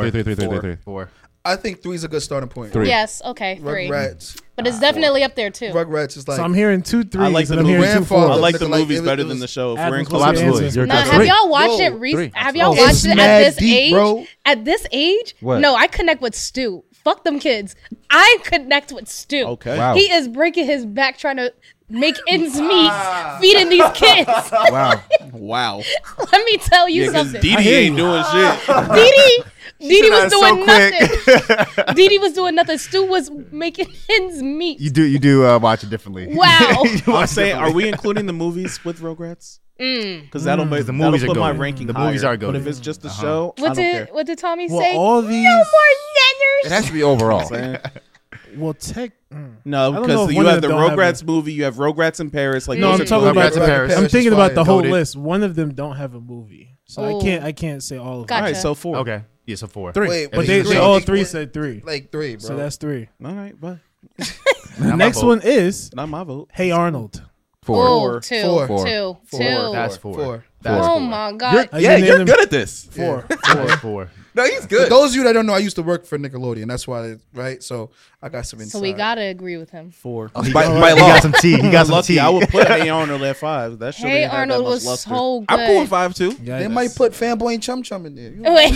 3. Four. I think 3's a good starting point. 3. Yes. Okay. 3. Rugrats. But it's definitely up there too. Rugrats is like So I'm hearing 2 3s. I like the and I'm hearing movies. 2 Grandfather. 4s. I like the Like, movies it better was- than the show. If we're Adam's including Absolutely. movies. You're Now, good. have y'all watched Yo, it? 3. Have y'all It's watched it at mad this deep, age? bro. At this age? What? No, I connect with Stu. Fuck them kids. I connect with Stu. Okay. Wow. He is breaking his back trying to make ends meet, feeding these kids. Wow. Wow. Let me tell you Yeah, because something. Dee Dee ain't doing shit. Didi was said doing that nothing. Didi was doing nothing. Stu was making ends meet. You do watch it differently. Wow. I'm saying, are we including the movies with Rugrats? because that'll The movies are put my goated. ranking The movies higher. are But if goated. it's just the show, I don't care. What did Tommy Well, say? all these. No more It Nanners. has to be overall. Saying? Well, tech. No, don't know because if you one of have the them don't have Rugrats movie, you have Rugrats in Paris. Like No, those I'm are talking goated. about. Rugrats in Paris. I'm thinking is about the fire. whole Goated. list. One of them don't have a movie, so Oh. I can't say all of them. Gotcha. All right, so 4. Okay. Yeah, so 4. 3. Wait, but wait, they three. all Like, 3 what? said 3. Like 3, bro. So that's 3. All right, but The next one is not my vote. Hey Arnold. 4. Oh, 2. Four. 2. Four. 2. That's 4. 4. That's Oh 4. my God. Yeah, you're good at this. 4. That's 4. No, he's For good. those of you that don't know, I used to work for Nickelodeon. That's why, right? So I got some insight. So we gotta agree with him. 4. By He law. got some tea. He got some Lucky, tea. I would put Hey Arnold at 5. That should Hey have had Arnold that much was luster. so good. I'm cool with 5 too. Yeah, They might put Fanboy and Chum Chum in there. You know? Wait.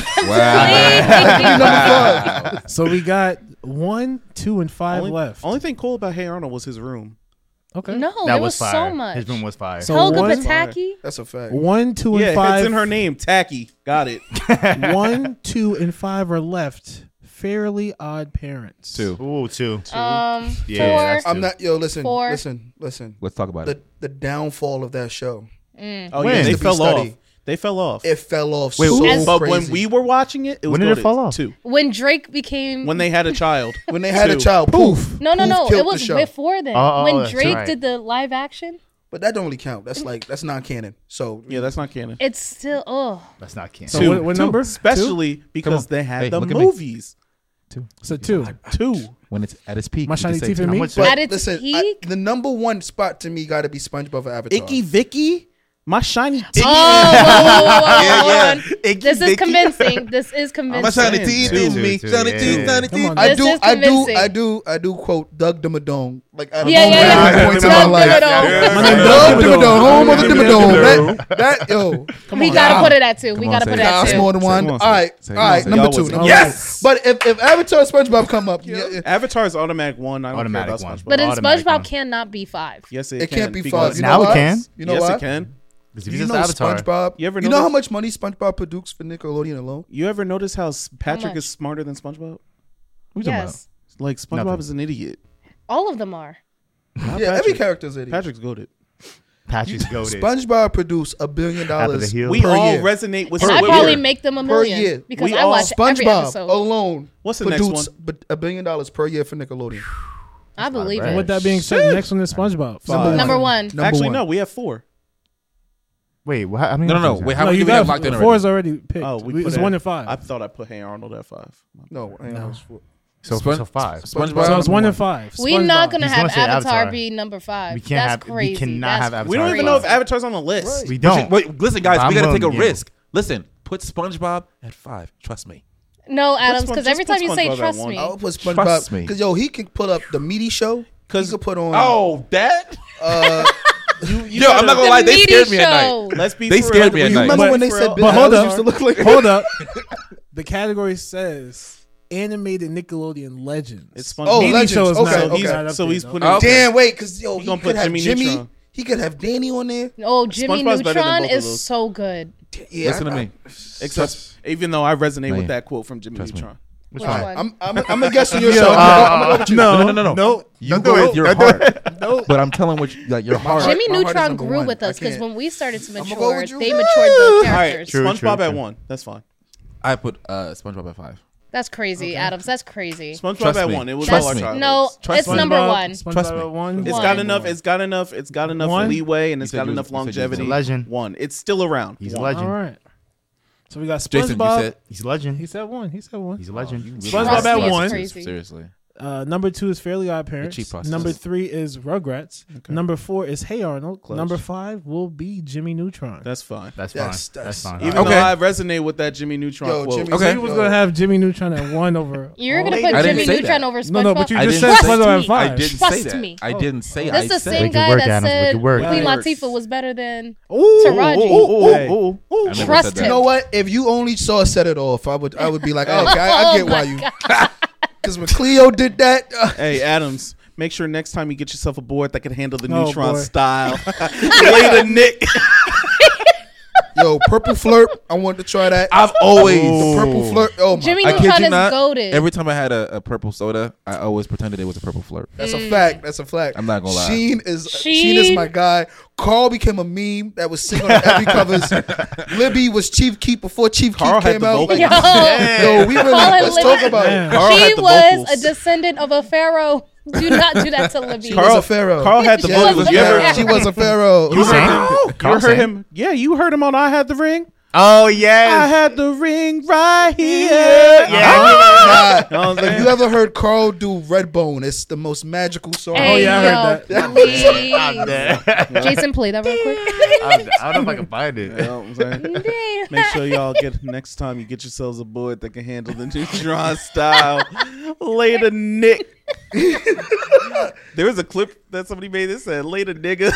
Wow. So we got 1, 2, and 5 left. Only thing cool about Hey Arnold was his room. Okay. No, that there was was fire. so much. His room was fire. So Helga one- Pataki. That's a fact. 1, 2, and Yeah, 5. it's in her name. Tacky. Got it. 1, 2, and 5 are left. Fairly Odd Parents. 2. Ooh, 2. Yeah, that's I'm two. not. Yo, listen, Four. listen. Let's talk about it. The downfall of that show. Oh yeah, When? they To be fell studied. off. They fell off. It fell off Wait, so but crazy. when we were watching it, it was When did it goated. fall off? 2. when Drake became When they had a child. when they had a 2. child, poof. no, Poof killed it the was show. before then. Oh, when that's Drake right. did the live action, But that don't really count. That's non-canon. So Yeah, that's not canon. it's still That's not canon. So 2. what number? Especially because they had Hey, the look at me. movies. So 2. 2. When it's at its peak. My you can shiny say teeth 2. and me. much- But At its listen, peak? the number one spot to me got to be SpongeBob for Avatar. Icky Vicky? My shiny teeth. yeah. hold on. This is convincing. This is My convincing. shiny saying teeth two. in me. Two, Shiny yeah. teeth, shiny Come teeth. on. I This do, is I do, convincing. I do quote Doug Dimmadome. Like at Yeah, yeah, yeah. many points in my Doug life. Dimmadome. My name Doug is Dimmadome, home of the Dimmadome. Dimmadome. That yo, We gotta put it at 2. We on, gotta say put it. it at that's 2. more than one. Come All on, right, say it. all right, Say number y'all 2. wasn't- Number Yes. two. But if Avatar and SpongeBob come up, yeah, Avatar is automatic 1. I don't Automatic care about one. SpongeBob. But in Automatic SpongeBob one. cannot be 5. Yes, it can't be because- 5. You Now know it why? can. You know yes, why? it can. Because if You he's know Avatar. SpongeBob. You ever You know how notice- much money SpongeBob produced for Nickelodeon alone? You ever notice how Patrick much? is smarter than SpongeBob? Yes. Like SpongeBob Nothing. is an idiot. All of them are. Not Yeah, every Patrick. character's idiot. Patrick's goated. Patrick's goaded. SpongeBob produced $1 billion Top of the hill. We per all year. resonate with And I Squidward. probably make them a Per million year. because We I all- watch every SpongeBob episode. alone What's the next produced $1 billion per year for Nickelodeon. I believe bread. it. With that being said, the next one is SpongeBob. Five. Number 1. Number Actually, one. no, we have 4. Wait, what? I mean, No. Wait, how No, many you do we have got locked in 4 already? is already picked. Oh, we It's put 1 it- and 5. I thought I put Hey Arnold at 5. No, hang on, it's four. So 5. SpongeBob. So it's number 1 and 5. We're not gonna He's have gonna say Avatar, Avatar. be number 5. We can't That's have. crazy. We cannot That's have Avatar. We don't even crazy. know if Avatar's on the list. We don't. Wait, listen, guys, I'm we gotta willing take a to gamble. risk. Listen, put SpongeBob at 5. Trust me. No, Adams, Spon- because just every put time you say SpongeBob at trust one. me. I'll put Trust SpongeBob me. because he can pull up the meaty show. Cause he could put on. that. You Yo, I'm not gonna The lie, they meaty scared me at show. night. Let's be They for scared real. me at You night. remember But- when they said Bill but hold Alice up. used to look like? Hold up. The category says animated Nickelodeon legends. It's SpongeBob. Oh, Meaty Legends. show is Okay, not, okay. he's not up So there, he's though. putting. Okay. Damn, wait, because yo, He he gonna could put have Jimmy Jimmy. Neutron. He could have Danny on there. Oh, Jimmy SpongeBob's better than Neutron both of is those. so good. Yeah, Listen to me. Except, even though I resonate Man. with that quote from Jimmy Trust me. Neutron. Which one? one? I'm gonna guess on your Yo, show. I'm gonna go with you. No. No. You Don't go do with it. your Don't do heart. No. But I'm telling what like your heart. Jimmy my heart is Neutron number grew one. with us I because can't. when we started to I'ma go mature, with you. they matured the All right, characters. True, SpongeBob true, at true. 1. That's fine. I put SpongeBob at 5. That's crazy, Adams. That's crazy. SpongeBob Trust at me. 1. It was Trust all our me. childhoods. No, Trust it's me. number 1. SpongeBob Trust me. at 1. It's One. got enough. It's got enough. It's got enough One? leeway, and You it's said got you was- enough you said you was longevity. a legend. 1. It's still around. He's a 1. legend. All right. So we got SpongeBob. Jason, you said He's a legend. He said 1. He said 1. He's a legend. SpongeBob Trust at me, it's 1. crazy. Seriously. Number 2 is Fairly Odd Parents. cheap process. Number 3 is Rugrats. Number 4 is Hey Arnold. Close. Number 5 will be Jimmy Neutron. That's fine. That's fine. That's- That's fine. Even Okay. though I resonate with that Jimmy Neutron Yo, quote. Jimmy- Okay. He was gonna have Jimmy Neutron at 1 over. You're all gonna eight. put I didn't Jimmy say Neutron that. over SpongeBob? No, but you I just didn't said say- SpongeBob at me. 5. I didn't Trust say that. me. I didn't say. That's I the said. same Wicked guy work, that Adams. said Wicked work. Queen Works. Latifah was better than Ooh, Taraji. Hey. I never Trust said that. him. You know what? If you only saw Set It Off, I would be like, oh, okay, I get why you. Because when Cleo did that, Hey, Adams, make sure next time you get yourself a board that can handle the Oh, Neutron boy. style. Later, Nick. Yo, Purple Flirt. I wanted to try that. I've always The Purple Flirt. Oh my. Jimmy I kid Neutron you is not. goated. Every time I had a purple soda, I always pretended it was a purple flirt. That's a fact. That's a fact. I'm not gonna lie. Sheen is my guy. Carl became a meme that was singing on every covers. Libby was Chief Keef before Chief Carl Keef had came the out. vocals. Like, yo, we really Carl and let's Libby. talk about it. Yeah. Carl She had the was vocals. a descendant of a pharaoh. Do not do that to Libby. She was a pharaoh. Carl had the She vocals. was a You ever- pharaoh. She was a pharaoh. You sang? heard him? Yeah, you heard him on I Had the Ring. Oh I yes. had the ring right here. Nah, You know what I'm if saying? you ever heard Carl do Redbone, it's the most magical song. Hey, Oh, yeah, I heard yo, that. I'm please. dead. Jason, play that real quick. I don't know if I can find it. You know what I'm saying? Make sure y'all get next time you get yourselves a board that can handle the neutron style. Later, Nick. There was a clip that somebody made that said "Later, nigga."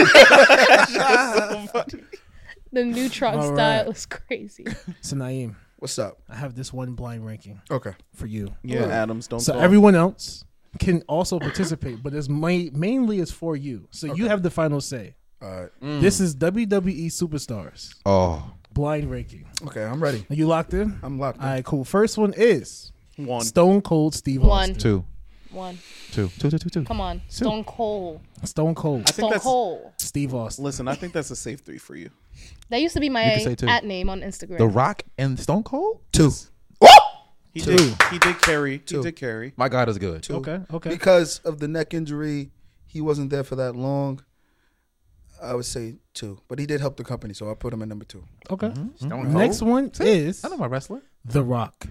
So funny. The Neutron All style right. is crazy. So Naeem, What's up? I have this one blind ranking Okay. for you. Yeah, Adams, don't. So talk. everyone else can also participate, but it's mainly is for you. So you have the final say. All right. This is WWE Superstars Oh, blind ranking. Okay, I'm ready. Are you locked in? I'm locked in. All right, cool. First one is One. Stone Cold Steve One. Austin. two. Two. Come on. Stone Cold. Stone Cold I think Stone that's. Cold. Steve Austin. Listen, I think that's a safe 3 for you. That used to be You my can say two. at name on Instagram. The Rock and Stone Cold. Two. He Two. did. He did carry. Two. He did carry. My God is good. Two. Okay. Because of the neck injury, he wasn't there for that long. I would say two, but he did help the company, so I put him at number two. Okay. Mm-hmm. Stone Cold? Next one is I know my wrestler. The Rock.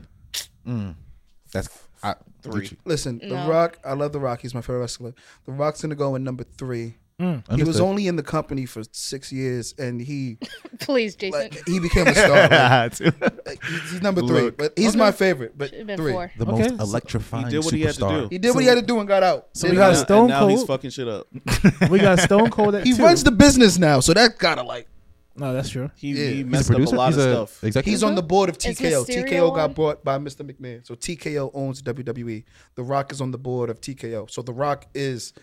That's 3. Listen, No. The Rock, I love The Rock. He's my favorite wrestler. The Rock's gonna go in number 3. He was Understood. only in the company for 6 years, and he Please, Jason. he became a star. Look. He's number 3, but he's my favorite. But Should've been 3. 4. the Okay. most electrifying He did what he had to superstar. do. He did what he had to do and got out. So Did we got not- Stone and now he's Cold. fucking shit up. We got Stone Cold at He 2. runs the business now, so that gotta like. No, that's true. He Yeah. he He's a messed up a producer? lot of He's a stuff. Executive? He's on the board of Is TKO. Mysterio TKO on? got bought by Mr. McMahon, so TKO owns WWE. The Rock is on the board of TKO, so The Rock is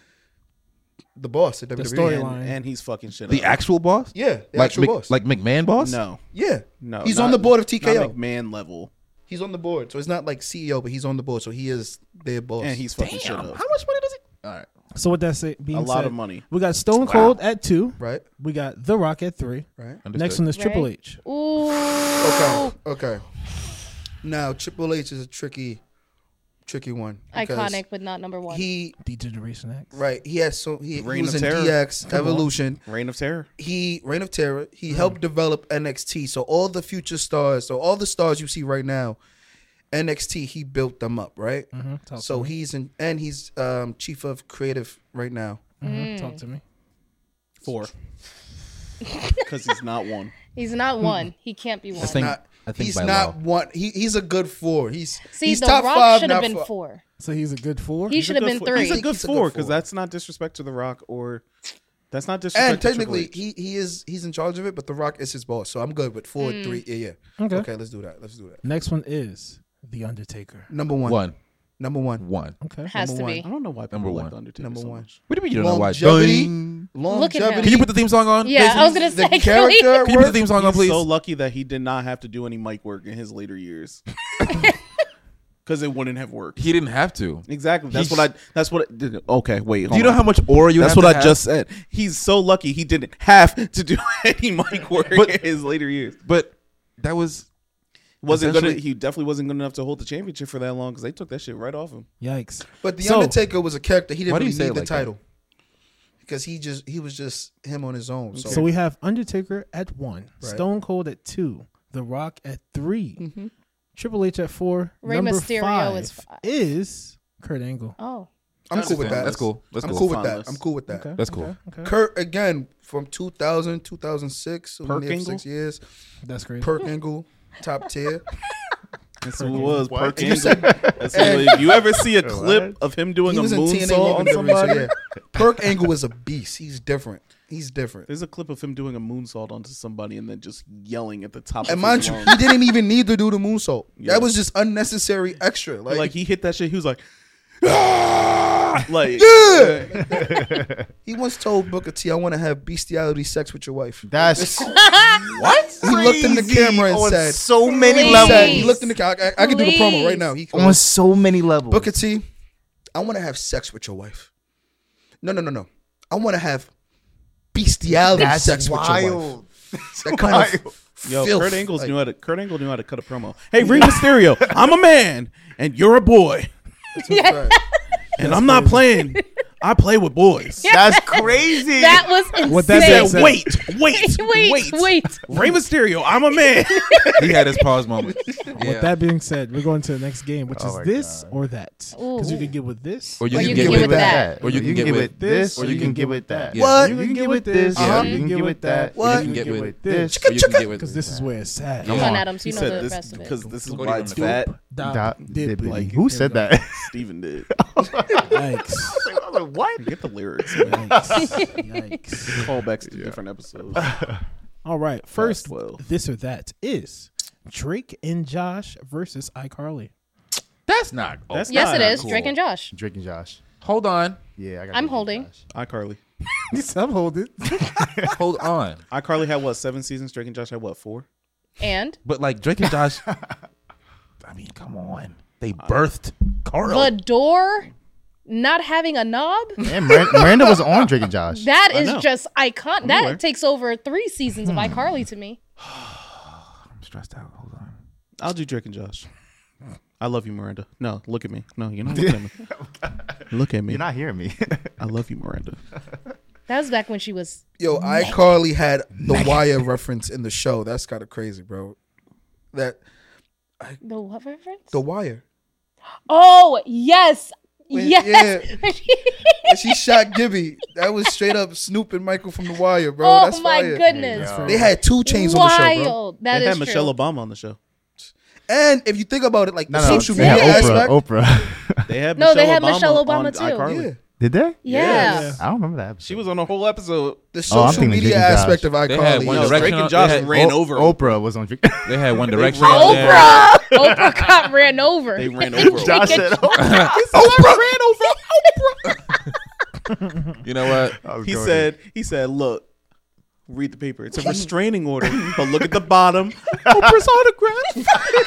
the boss at WWE. The storyline. And he's fucking shit the up. actual boss. Yeah, the like actual boss. like McMahon boss. No. Yeah, No. he's not- on the board of not TKO. McMahon level. He's on the board, so it's not like CEO, but he's on the board, so he is their boss. And he's fucking shit Damn, up. how much money does he? All right. So with that being A lot said, of money. we got Stone Cold at 2. right, We got The Rock at 3. right. Understood. Next one is Triple Right. H. Ooh. Okay. Now Triple H is a tricky one. because Iconic, but not number 1. He D-Generation X. right. He has he Reign was of in Terror. DX Evolution. Reign of Terror. Reign of Terror. He helped develop NXT. So all the future stars, so all the stars you see right now, NXT, he built them up, right? Talk So to me. he's in, and he's chief of creative right now. Talk to me. 4. Because he's not 1. He's not 1. He can't be 1. think- I think he's by not law. one. He's a good 4. He's See, The top Rock 5, should have not been 4. 4. So he's a good 4. He should have been 3. He's a good He's a good 4 because 4. that's not disrespect to The Rock or that's not disrespect And to Triple technically, H. he's in charge of it, but The Rock is his boss. So I'm good with 4, 3. Yeah. Okay. Okay, let's do that. Next one is The Undertaker. Number 1. One. Number 1. One. Okay. Has to Number be. I don't know why people Number like one. The Undertaker Number so 1. much. What do you mean you don't know why? Longevity. Ding. Longevity. Can you put the theme song on? Yeah, I was His- going to say, the can we- character Can you put the work? theme song on, He's please? so lucky that he did not have to do any mic work in his later years. Because it wouldn't have worked. He didn't have to. Exactly. That's what okay, wait. Do you know how much aura you That's have what to I have? just said. He's so lucky he didn't have to do any mic work But- in his later years. But that was Wasn't good. Essentially- He definitely wasn't good enough to hold the championship for that long because they took that shit right off him. Yikes. But the So- Undertaker was a character. He didn't Why do you really say need it the like that? title because he was just him on his own. So, So we have Undertaker at 1, Right. Stone Cold at 2, The Rock at 3, Triple H at 4. Rey Number Mysterio 5 is 5. is Kurt Angle. Oh. I'm cool with that. That's cool. That's I'm cool. cool with Fine that. list. I'm cool with that. Okay. That's cool. Okay. Kurt again from 2000, 2006, so Perk near Angle? 6 years. That's crazy. Perk Angle, top tier. That's who it was. What? Perk Angle. That's who it- if you ever see a clip of him doing He a was in TNA moonsault on Women Division, somebody, yeah. Perk Angle is a beast. He's different. there's a clip of him doing a moonsault onto somebody and then just yelling at the top And of mind his you, lungs. he didn't even need to do the moonsault. Yeah. That was just unnecessary extra. Like he hit that shit. He was like, Like, Yeah. He once told Booker T, "I want to have bestiality sex with your wife." That's What? He looked in the camera and on said, so many Please. levels. He looked in the camera. I can do the promo right now. He On goes, so many levels. Booker T, I want to have sex with your wife. No. I want to have bestiality That's sex with your wife. wild. That kind of yo, filth. Kurt Angle Like, knew how to cut a promo. Hey, Rey Mysterio, I'm a man and you're a boy, that's a fact. and I'm not playing. I play with boys. That's crazy. That was insane. What that He being said, said- wait. Rey Mysterio, I'm a man. He had his pause moment. With that being said, we're going to the next game, which is my this or that. Because you can get with this. Or you Or can you get can with get with that. that. Or you can get with this, or you can get with that. What? You can get with this. Uh-huh. You can get with that. What? You can get with this. Or you can get with Because this is where it's at. Come on, Adams. You He know said the this rest of it. because this is Go why to it's the fat. Dip, like, Who said that? Steven did. Yikes. What? Get the lyrics, man. Yikes. Callbacks to different episodes. All right. First, 12. this or that is Drake and Josh versus iCarly. That's not. That's Yes, not it is. cool. Drake and Josh. Drake and Josh. Hold on. Yeah, I got I'm Drake and holding. Josh. iCarly. I'm holding. Hold on. iCarly had what, 7 seasons? Drake and Josh had what, 4? And But like Drake and Josh, I mean, come on. They birthed Carl. the door not having a knob. And Miranda was on Drake and Josh. That I is know. just iconic. aware. That takes over 3 seasons of iCarly to me. I'm stressed out. Hold on. I'll do Drake and Josh. I love you, Miranda. No, look at me. No, you're not looking at me. Look at me. You're not hearing me. I love you, Miranda. That was back when she was. Yo, iCarly had the Wire reference in the show. That's kind of crazy, bro. That The what reference? the Wire. Oh, yes. When- Yes. When she shot Gibby. That was straight up Snoop and Michael from the Wire, bro. Oh, That's my fire. goodness. They had 2 Chainz on the show, bro. Wild. That They is had true. Michelle Obama on the show. And if you think about it, like No, the no, social they media had aspect. Oprah. They had No, Michelle they had Obama Michelle Obama on too. iCarly. Yeah. Did they? Yeah. I don't remember that. She was on a whole episode. The I'm social thinking media Drake and Josh. aspect of They had iCarly. One No, is- Direction. Drake and They Josh had ran over. Oprah was on Drake. They had One Direction. ran on there. Oprah got ran over. They ran over. Josh said Oprah. You know what? He said, look, read the paper. It's a restraining order, but look at the bottom. Oprah's autograph.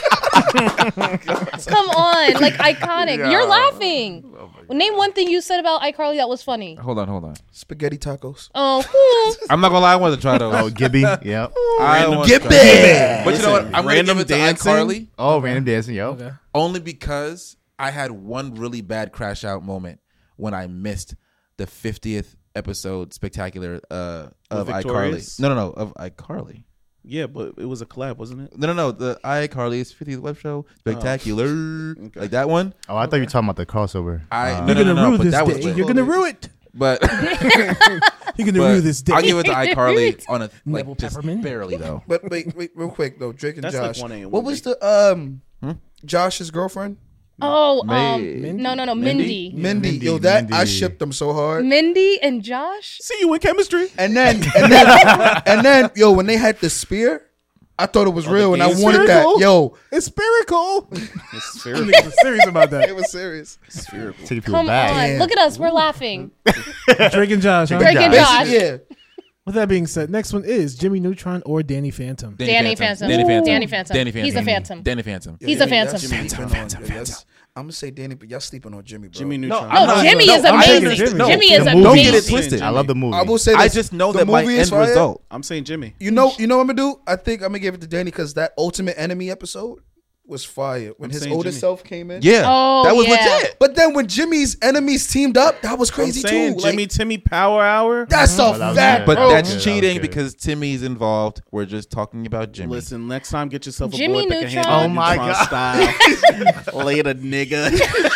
Come on. Like, iconic. You're laughing. Name one thing you said about iCarly that was funny. Hold on. Spaghetti tacos. Oh, I'm not gonna lie. I wanted to try those. Oh, Gibby. Yep. I wanted to Gibby. try- But you know what? Listen, I'm gonna random give it to dancing? iCarly Oh, random dancing. Yo. Okay. only because I had one really bad crash out moment when I missed the 50th episode spectacular of Victorious? iCarly. No, of iCarly. Yeah, but it was a collab, wasn't it? No, the iCarly's 50th web show spectacular, Okay. like that one. Oh, I thought you were talking about the crossover. You're gonna rue but this that was day. lit. You're gonna rue it. But You're gonna rue this day. I'll give it to iCarly on a like Neville just Peppermint? barely though. But wait, real quick though, Drake and That's like Josh. 1A and What 1B. was the Josh's girlfriend? Oh, May- no, Mindy. Mindy. Mindy, Yo, that I Mindy. shipped them so hard. Mindy and Josh? See you in chemistry. And then, yo, when they had the spear, I thought it was real, the and I game wanted spherical? that. Yo, It's spherical. It's spherical. Niggas are serious about that. it was serious. Spherical. Taking people Come back. on. Damn. Look at us. We're laughing. Drake and Josh. Huh? Drake and Josh. Josh. Yeah, With that being said, next one is Jimmy Neutron or Danny Phantom. Danny Phantom. Danny Phantom. Danny Phantom. Danny Phantom. He's a Phantom. Danny Phantom. He's a Phantom. I'm gonna say Danny, but y'all sleeping on Jimmy, bro. Jimmy Neutron. I'm No, not- Jimmy no, is I'm amazing. taking Jimmy. Jimmy is The amazing. movie get it Amazing. twisted. I love the movie. I will say I this, just know the that my movie is end fire. result. I'm saying Jimmy. You know what I'm gonna do? I think I'm gonna give it to Danny because that Ultimate Enemy episode was fire when I'm his saying older Jimmy. self came in. Yeah, Oh, that was yeah. legit. But then when Jimmy's enemies teamed up, that was I'm crazy saying too. Jimmy Like, Timmy Power Hour. that's a that was fact, good. But bro. that's That was cheating good. because Timmy's involved. We're just talking about Jimmy. Listen, next time get yourself a Jimmy boy that can Neutron. handle Oh my Neutron God. style. Later, nigga.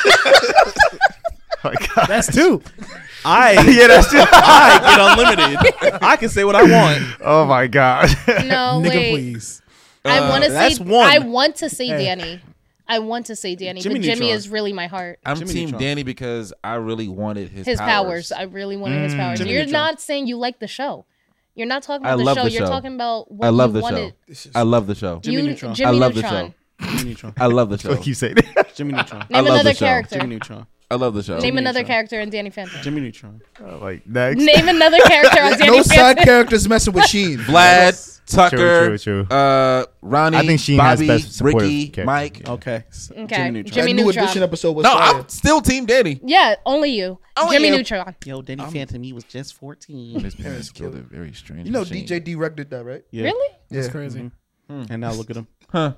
Oh my God. That's two. Yeah, that's it. I get unlimited. I can say what I want. Oh my God. No, Nigga, wait. please. I want to that's say. one. I want to say Danny. I want to say Danny, Jimmy but Jimmy Neutron. is really my heart. I'm Jimmy Team Neutron. Danny because I really wanted his Powers. I really wanted his powers. Jimmy You're Neutron. not saying you like the show. You're not talking I about the love show. the You're show. talking about what I love you the wanted. show. I love the show. Jimmy Neutron. Jimmy I love the Neutron. show. Jimmy Neutron. I love the show. What you say? Jimmy Neutron. I Name love another the show. character. Jimmy Neutron. I love the show. Name another character in Danny Phantom. Jimmy Neutron. Like next. Name another character on Danny No side Phantom. characters messing with Sheen. Vlad, Tucker, True. Ronnie, I think Sheen has Bobby, best supportive Ricky, character. Mike. Okay. Okay. Jimmy Neutron. Jimmy That new Neutron. edition episode was No, fire. I'm still Team Danny. Yeah, only you. Only Jimmy you. Neutron. Yo, Danny Phantom, he was just 14. His parents killed a very strange. You know machine. DJ directed that, right? Yeah. Really? That's Yeah. crazy. And now look at him. Huh?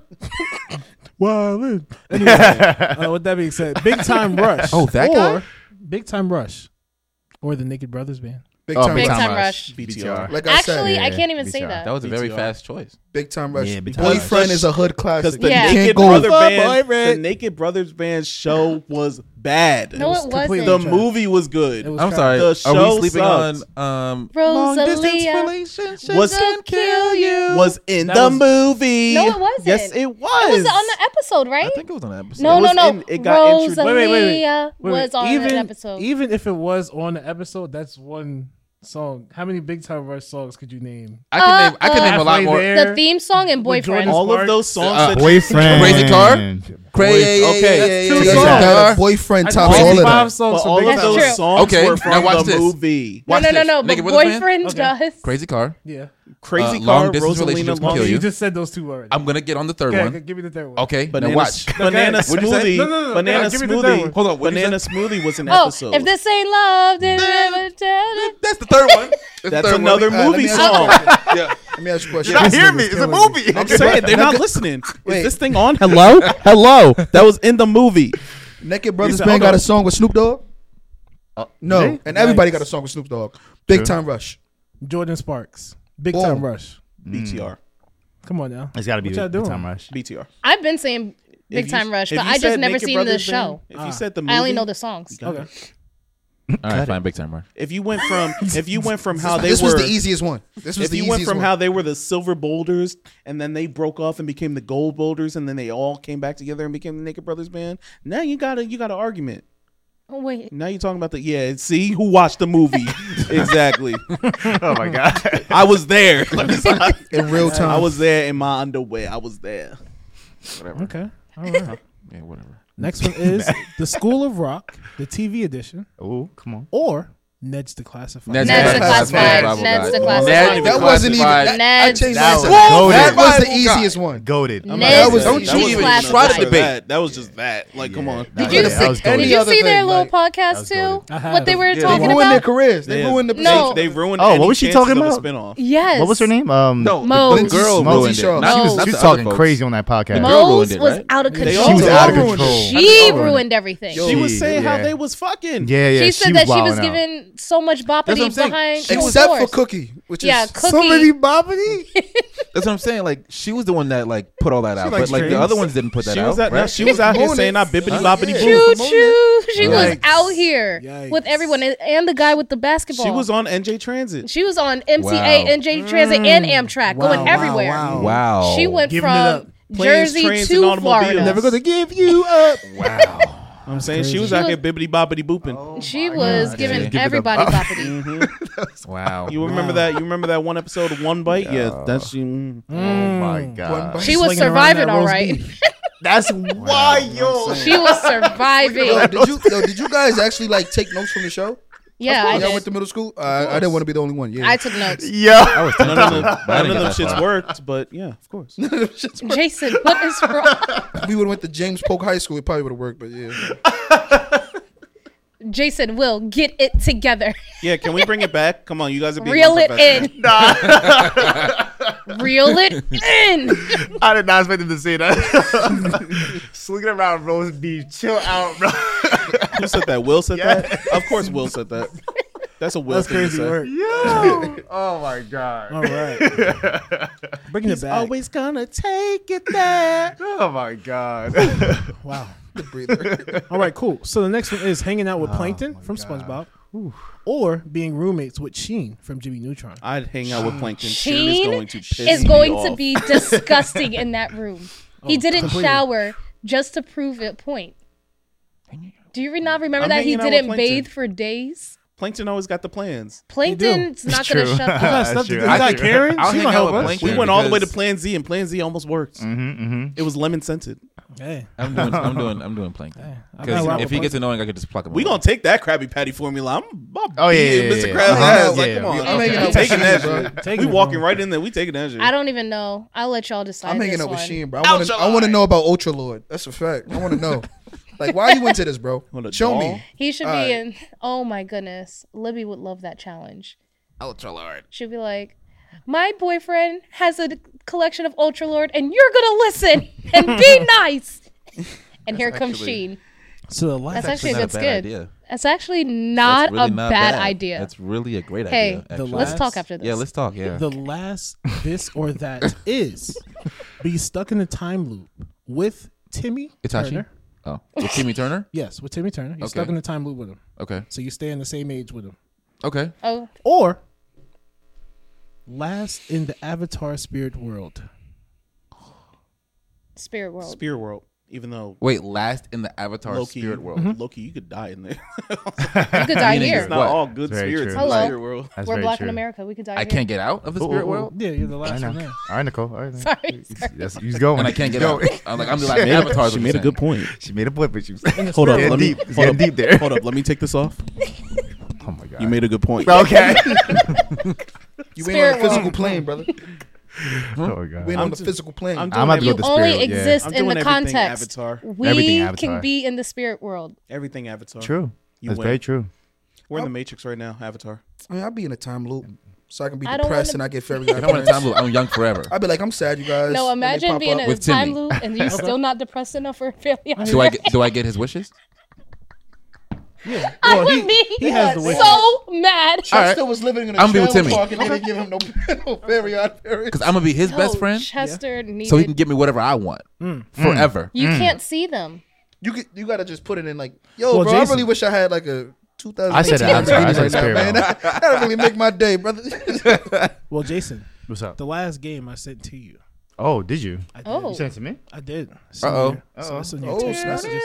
Wildin'. Anyway, with that being said, Big Time Rush. Oh, that or guy? Big Time Rush. Or the Naked Brothers Band. Big Oh, Time Big Rush. Time Rush. BTR. Like I Actually, said, I can't even BTR. say that. That was a very BTR. fast choice. Big Time Rush. Yeah, Big Time Boyfriend Rush. is a hood Because classic. the You Yeah. can't Naked go. Brother Fuck Band, boyfriend. the Naked Brothers Band show was bad. No, it completely wasn't. The movie was good. It was I'm trash. sorry. The Are show we sleeping sucked. on Rosalia. relationships Was- can kill you? was in That the was- movie. No, it wasn't. Yes, it was. It was on the episode, right? I think it was on an episode. No, It was no. it got introduced- Rosalia Wait, was on even, an episode. Even if it was on the episode, that's one song. How many Big Time Rush songs could you name? I can name a lot Halfway more. There, The theme song and With Boyfriend. Jordan- all of Sparks. those songs that Boyfriend. Crazy Car? Okay, Yeah, two yeah, songs. yeah. Boyfriend That's tops all all of five that. songs but from all Big of That's Time those true. songs Okay, were now from watch the this. movie. No, Watch no, this. but Naked Brothers Band? Boyfriend Okay. does. Crazy Car. Yeah. Crazy Long Car, Distance Rosalina Relationships Can Long. Kill You You. just said those two already. I'm gonna get on the third Okay, one. give me the third one. Okay, Banana, now watch. Banana What'd you say? Smoothie. No, Banana give me the third one. Smoothie. Hold on, what'd you Banana say? Smoothie was an Oh, episode. if this ain't love, then never tell it. That's the third one. That's another All right, let movie me ask you a song. question. Yeah. Let me ask you a question. Not hear me. It's a movie. I'm saying they're not listening. Wait. Is this thing on? Hello? Hello. That was in the movie. Naked Brothers said- Band hold got on. a song with Snoop Dogg? No. they? And everybody got a song with Snoop Dogg. Big Time Rush. Jordan Sparks. Big Boom. Time Rush. BTR. Come on now. It's got to be What y'all Big doing? Time Rush. BTR. I've been saying Big If you- Time Rush, if but you I just said never Naked seen the Brothers show. Band, if you said the movie, I only know the songs. okay. All right, fine. Big Time Rush. If you went from how they This were was the easiest one. This was if the you easiest went from one. how they were the silver boulders and then they broke off and became the gold boulders and then they all came back together and became the Naked Brothers Band. Now you got an argument. Oh, wait. Now you're talking about see who watched the movie. Exactly. Oh my god. I was there. in real time. I was there in my underwear. I was there. Whatever. Okay. All right. Yeah, whatever. Next one is The School of Rock, the TV edition, Oh, come on. or Ned's Declassified. Ned's Declassified. Ned's Declassified. That wasn't even. I Ned's changed That my was goated. That was the Bible guy. easiest one. Goated. Ned's was- don't you even Declassified. try to debate. That was just that. Like, come on. Did you That see? was Did goated. you other see their thing, little like- podcast was too? goated. I have. What they were They talking ruined their about? careers. They Yeah. ruined the No. They ruined. Oh, any what was she chances talking of a about? spinoff. Yes. What was her name? No, Mose. the girl Mose ruined Shaw. it. Not, Mose. not She the was other talking folks. crazy on that podcast. girl Mose ruined it, was right? out of They control. all She was out of ruined control. it. She ruined ruined everything. She was saying how yeah. they was fucking. Yeah, yeah. She said that she was wilding out. giving so much That's what boppity I'm saying. behind She was- closed Except for doors. Cookie, which Yeah, is Cookie. Somebody boppity. That's what I'm saying. Like she was the one that like put all that out, likes but like the strings. other ones didn't put that She out. was out. right? She was out here Moaning. saying "I bippity boppity Choo boo." choo. She was Yikes. out here Yikes. with everyone and the guy with the basketball. She was on NJ Transit. She was on MTA, Wow. NJ Transit, and Amtrak, going everywhere. Wow. She went Giving it up. from Planes, Jersey trains, and to automobiles. Florida. Never gonna give you up. Wow. I'm saying she was She out was- here bippity boppity booping. She was giving Give it everybody up. boppity. Wow. You remember that? You remember that one episode of One Bite? Yeah, that's she. Oh my god. She was Slinging around surviving that all roast right. beef. That's wild. She was surviving. Did you guys actually like take notes from the show? Yeah, I Y'all did. went to middle school. I didn't want to be the only one. Yeah, I took notes. Yo. I was None of them, I none didn't of them get that shits far. worked, but yeah, of course. Jason, what is wrong? we would have went to James Polk High School. It probably would have worked, but yeah. Jason, Will, get it together. Yeah, can we bring it back? Come on, you guys are being Reel it unprofessional. in. Reel it in. I did not expect him to say that. Slinging around roast beef. Chill out, bro. Who said that? Will said that? Of course Will said that. That's a Will That's thing to crazy say. work. Yo. Oh my god. All right. Bringing it back. Always gonna take it there. Oh my god. Wow. The breather. All right, cool. So the next one is hanging out with Plankton from SpongeBob, or being roommates with Sheen from Jimmy Neutron. I'd hang out with Plankton. Sheen is Sheen going to piss is me going to off. be disgusting in that room. He didn't completely. shower just to prove a point. Do you not remember I'm that he hanging out with didn't Plankton. bathe for days? Plankton always got the plans. Plankton's not going to true. shut You got up. stuff to true. do. You I got think- Karen. I'll She hang gonna out help with us. Plankton. We went all the way to because- Plan Z, and Plan Z almost worked. Mm-hmm. It was lemon scented. Hey, I'm doing Plankton. I'm not Because rocking if he gets Plankton. annoying, I could just pluck him. We away. gonna take that Krabby Patty formula. Oh, yeah, Mr. yeah. Krabs' Uh-huh. ass. Like, Yeah. come on, I'm hanging out with taking that Sheen, bro. shit. Taking We it, walking bro. right in there. We taking that shit. I don't even know. I'll let y'all decide. I'm hanging this out with one. Sheen, bro. I want to know about Ultra Lord. That's a fact. I want to know. Like, why are you into this, bro? What, a Show doll? me. He should All be right. in. Oh my goodness, Libby would love that challenge. Ultra Lord. She'd be like, "My boyfriend has a collection of Ultra Lord, and you're gonna listen and be nice." And here comes actually- Sheen. So the last That's actually a not good a bad skit. idea. That's actually not That's really a not bad idea. That's really a great Hey, idea. the Actually. Let's last- talk after this. Yeah, let's talk. Yeah. the last this or that is be stuck in a time loop with Timmy Itachi. Turner. Oh, with Timmy Turner. Yes, with Timmy Turner. You're stuck Okay. in a time loop with him, Okay. so you stay in the same age with him. Okay. Oh, Or last in the Avatar spirit world. Spirit World. Spirit World. Even though Wait, last in the Avatar Loki, spirit world. Loki, you could die in there. You could die Meaning here. It's not What? all good Very spirits true. in the Hello. spirit world. That's We're very black true. in America. We could die I here. can't get out of the spirit world, Yeah, you're the All right, last now. one there. All right, Nicole. All right. Sorry. That's, he's going. and I can't get Yo, out. I'm like, I'm the last Avatar. is She what made a you're good point. She made a point, but she was Hold up, getting let me deep. It's getting deep there. Hold up, let me take this off. Oh my god. You made a good point. Okay. You ain't on Spirit the physical world. plane, brother. Oh my god. We ain't on the physical plane. I'm I'm about to doing go You the only spirit, yeah. exist I'm in doing the everything context. Avatar. We Everything Avatar. can be in the spirit world. Everything Avatar. True. You That's win. very true. We're in the Matrix right now. Avatar. I mean, I'll be in a time loop so I can be I don't depressed wanna- and I get very. saying. If I'm in a time loop, I'm young forever. I'll be like, I'm sad, you guys. No, and they imagine pop being up. in a With time Timmy. loop and you still not depressed enough for a family. Do I get his wishes? Yeah. I Well, would be he has the wish. so mad. Chester was living in a I'm gonna be trailer with Timmy. park and they didn't give him no very odd parents. Because I'm gonna be his best Yo, friend, Chester needed. so he can give me whatever I want forever. You can't see them. You gotta just put it in like, yo, Well, bro, I Jason- really wish I had like a 2018 I said Avatar. I said right now, Spirit man. World. That'll really make my day, brother. Well, Jason, What's up? the last game I sent to you. Oh, did you? I did. Oh. You sent it to me? I did. Uh-oh. It's in your Oh, text snap. messages.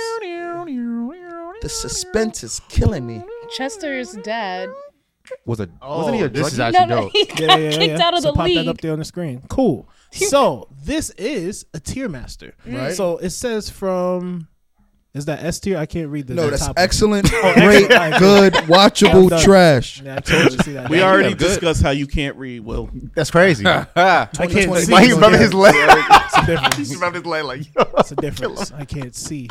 The suspense is killing me. Chester's dad. Wasn't Wasn't he a This is No, actually no, dope. he got Yeah, yeah, kicked yeah. out of So the pop that league. up there on the screen. Cool. So this is a tier master. Right. So it says from. Is that S tier? I can't read the No, the that's top. excellent, excellent. great, All right, good, I'm watchable done. trash. Yeah, I told you. See that? We I already good. discussed how you can't read. Will That's crazy. can't 2020 see. Why he on rubbing there. his leg? It's a difference. He rubbed his leg like, yo. It's a difference. I can't see.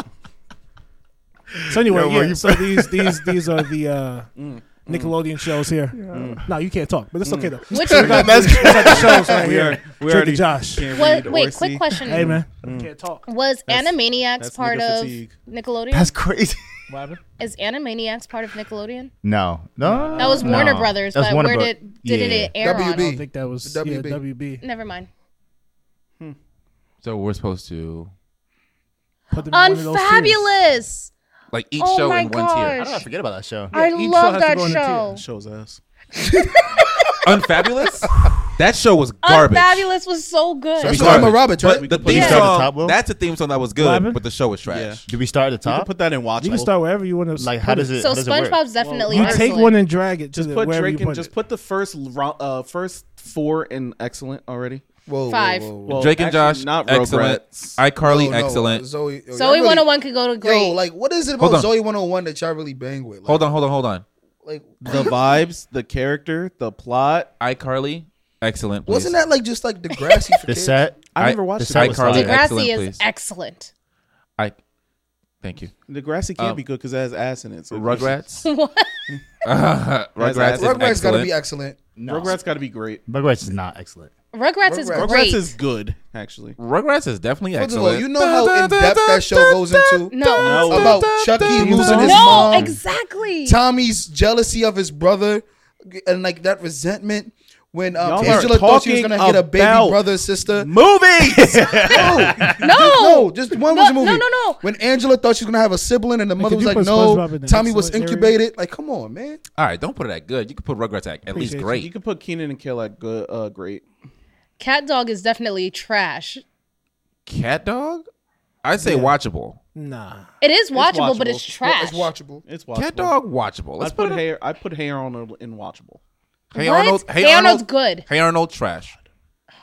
So anyway, Yo, bro, yeah. you- So these are the Nickelodeon shows here. No, you can't talk, but it's okay though. Which We got the shows right we here. are we Trick already and Josh. can't what? read or Wait, see. quick question. Hey man, can't talk. Was Animaniacs that's part nigga of fatigue. Nickelodeon? That's crazy. What happened? Is Animaniacs part of Nickelodeon? No. That was Warner Brothers, That's but Warner where Bro- did Yeah. it air I WB. on? don't think that was WB. Yeah, WB. Never mind. So we're supposed to Put them in one of those tiers. Unfabulous! like each Oh show my in one tier. How did I forget about that show? I each show love has to that go in a tier. show. Show's ass. Unfabulous. That show was garbage. Unfabulous was so good. That's Garbage. Emma Roberts, right? But the could theme put that at the song, top, Will? that's a theme song that was What good, happened? but the show was trash. Do we start at the You can top? put that in watch. You can start wherever you want to. Like, how does it? So how does it work? SpongeBob's definitely You excellent. take one and drag it to Just the, put wherever Drake you and put just it. put the first four in excellent already. Whoa, Five. whoa. Drake and actually, Josh, not excellent. Rugrats. iCarly, Oh, no, excellent. Zoe, yo, Zoe y'all really- 101 could go to great. Yo, like, what is it Hold about on. Zoe 101 that y'all really bang with? Like, Hold on. Like, The vibes, the character, the plot. iCarly, excellent. Please. wasn't that like just like Degrassi for The kids? set. I never watched the set was iCarly, fire. Degrassi excellent, is please. excellent. Thank you. Degrassi can't be good because it has ass in it. So Rugrats. What? Rugrats is Rugrats gotta excellent. be excellent. No. Rugrats got to be great. Rugrats is not excellent. Rugrats is Rugrats. great. Rugrats is good, actually. Rugrats is definitely First of all, excellent. you know how in depth that show goes into no. No. about Chucky losing his No, mom, exactly. Tommy's jealousy of his brother, and like that resentment when Y'all are Angela thought she was talking gonna get a baby about brother sister. Movies. No. Just one No, was a movie. no. When Angela thought she was gonna have a sibling, and the mother could was you like, put "No." SpongeBob in the Tommy was excellent area? incubated. Like, come on, man. All right, don't put it that good. You can put Rugrats at least Appreciate you. great. You can put Keenan and Kel at good, great. Cat Dog is definitely trash. Cat Dog? I'd say watchable. Nah. It is watchable, but watchable. it's trash. It's watchable. It's watchable. Cat Dog, watchable. Let's put it. I put Hey Arnold in watchable. Hey What? Arnold. Hey Arnold's good. Hey Arnold, trash.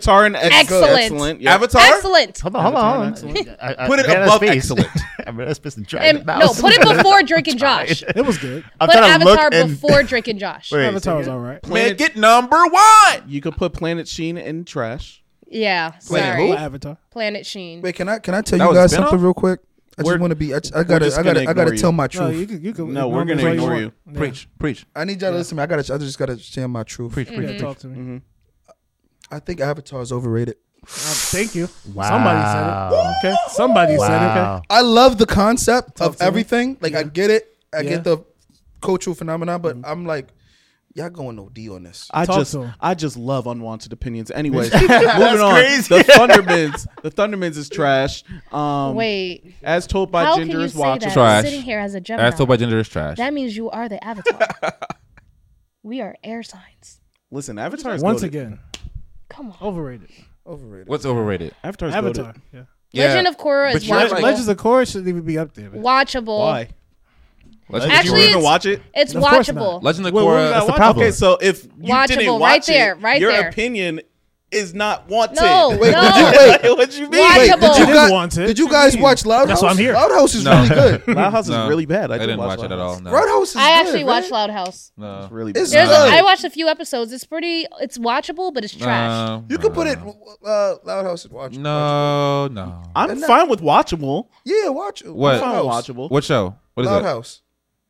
Avatar and Excellent. excellent. Yep. Avatar. Excellent. Hold on. Excellent. Put it above excellent. I read Space and Dragon. And, no, put it before Drake and Josh. It was good. I'm Put trying to look Avatar and- before Drake and Josh. Wait, Avatar say was again? all right. Make it number one. You could put Planet Sheen in trash. Yeah, Wait, sorry. who? Avatar. Planet Sheen. Wait, can I tell That you was a guys spin-off? something real quick? I just want to be. I just gonna gotta ignore tell you. my No, truth. you can No, we're gonna ignore you. Yeah. Preach. I need y'all to listen to me. I just gotta share my truth. Preach. Yeah, talk to me. Mm-hmm. I think Avatar is overrated. Thank you. Wow. Somebody said it. Okay. Somebody said it. Okay. Wow. I love the concept Talk of to me. everything. Like I get it. I Yeah. get the cultural phenomenon, but I'm like, y'all going OD on this. I Talk just to him. I just love unwanted opinions. Anyways, moving on. crazy. The Thundermans is trash. Wait, As told by how Ginger can you is say watchable. that? Trash. Sitting here as a Gemini, As told by Ginger is trash. that means you are the Avatar. We are air signs. Listen, Avatar is Once goated. again, Come on. Overrated. Overrated. What's overrated? Avatar is Avatar. goated. Yeah. Legend of Korra But is you're watchable. like- Legends of Korra shouldn't even be up there. Man. Watchable. Why? Legend Actually, of Did you Korra. even watch it? It's Of course watchable. not. Legend of Well, what Korra. we gotta That's the watch? problem. Okay, so if you Watchable, didn't right watch there, it, right your there. opinion is not wanted. No, Wait, no. What you mean? Watchable. Did you Didn't guys, want it. did you guys watch Loud That's House? why I'm here. Loud House is No. really good. Loud House No. is really bad. I did didn't watch watch it Loud at all. House. No. Loud House is I good, actually right? watched Loud House. No. It's really It's bad. good. I watched a few episodes. It's watchable, but it's trash. No. You can put it. Loud House is watchable. No. I'm fine with watchable. Yeah, watch it. What? I'm fine with House. watchable. What show? What is Loud it? House.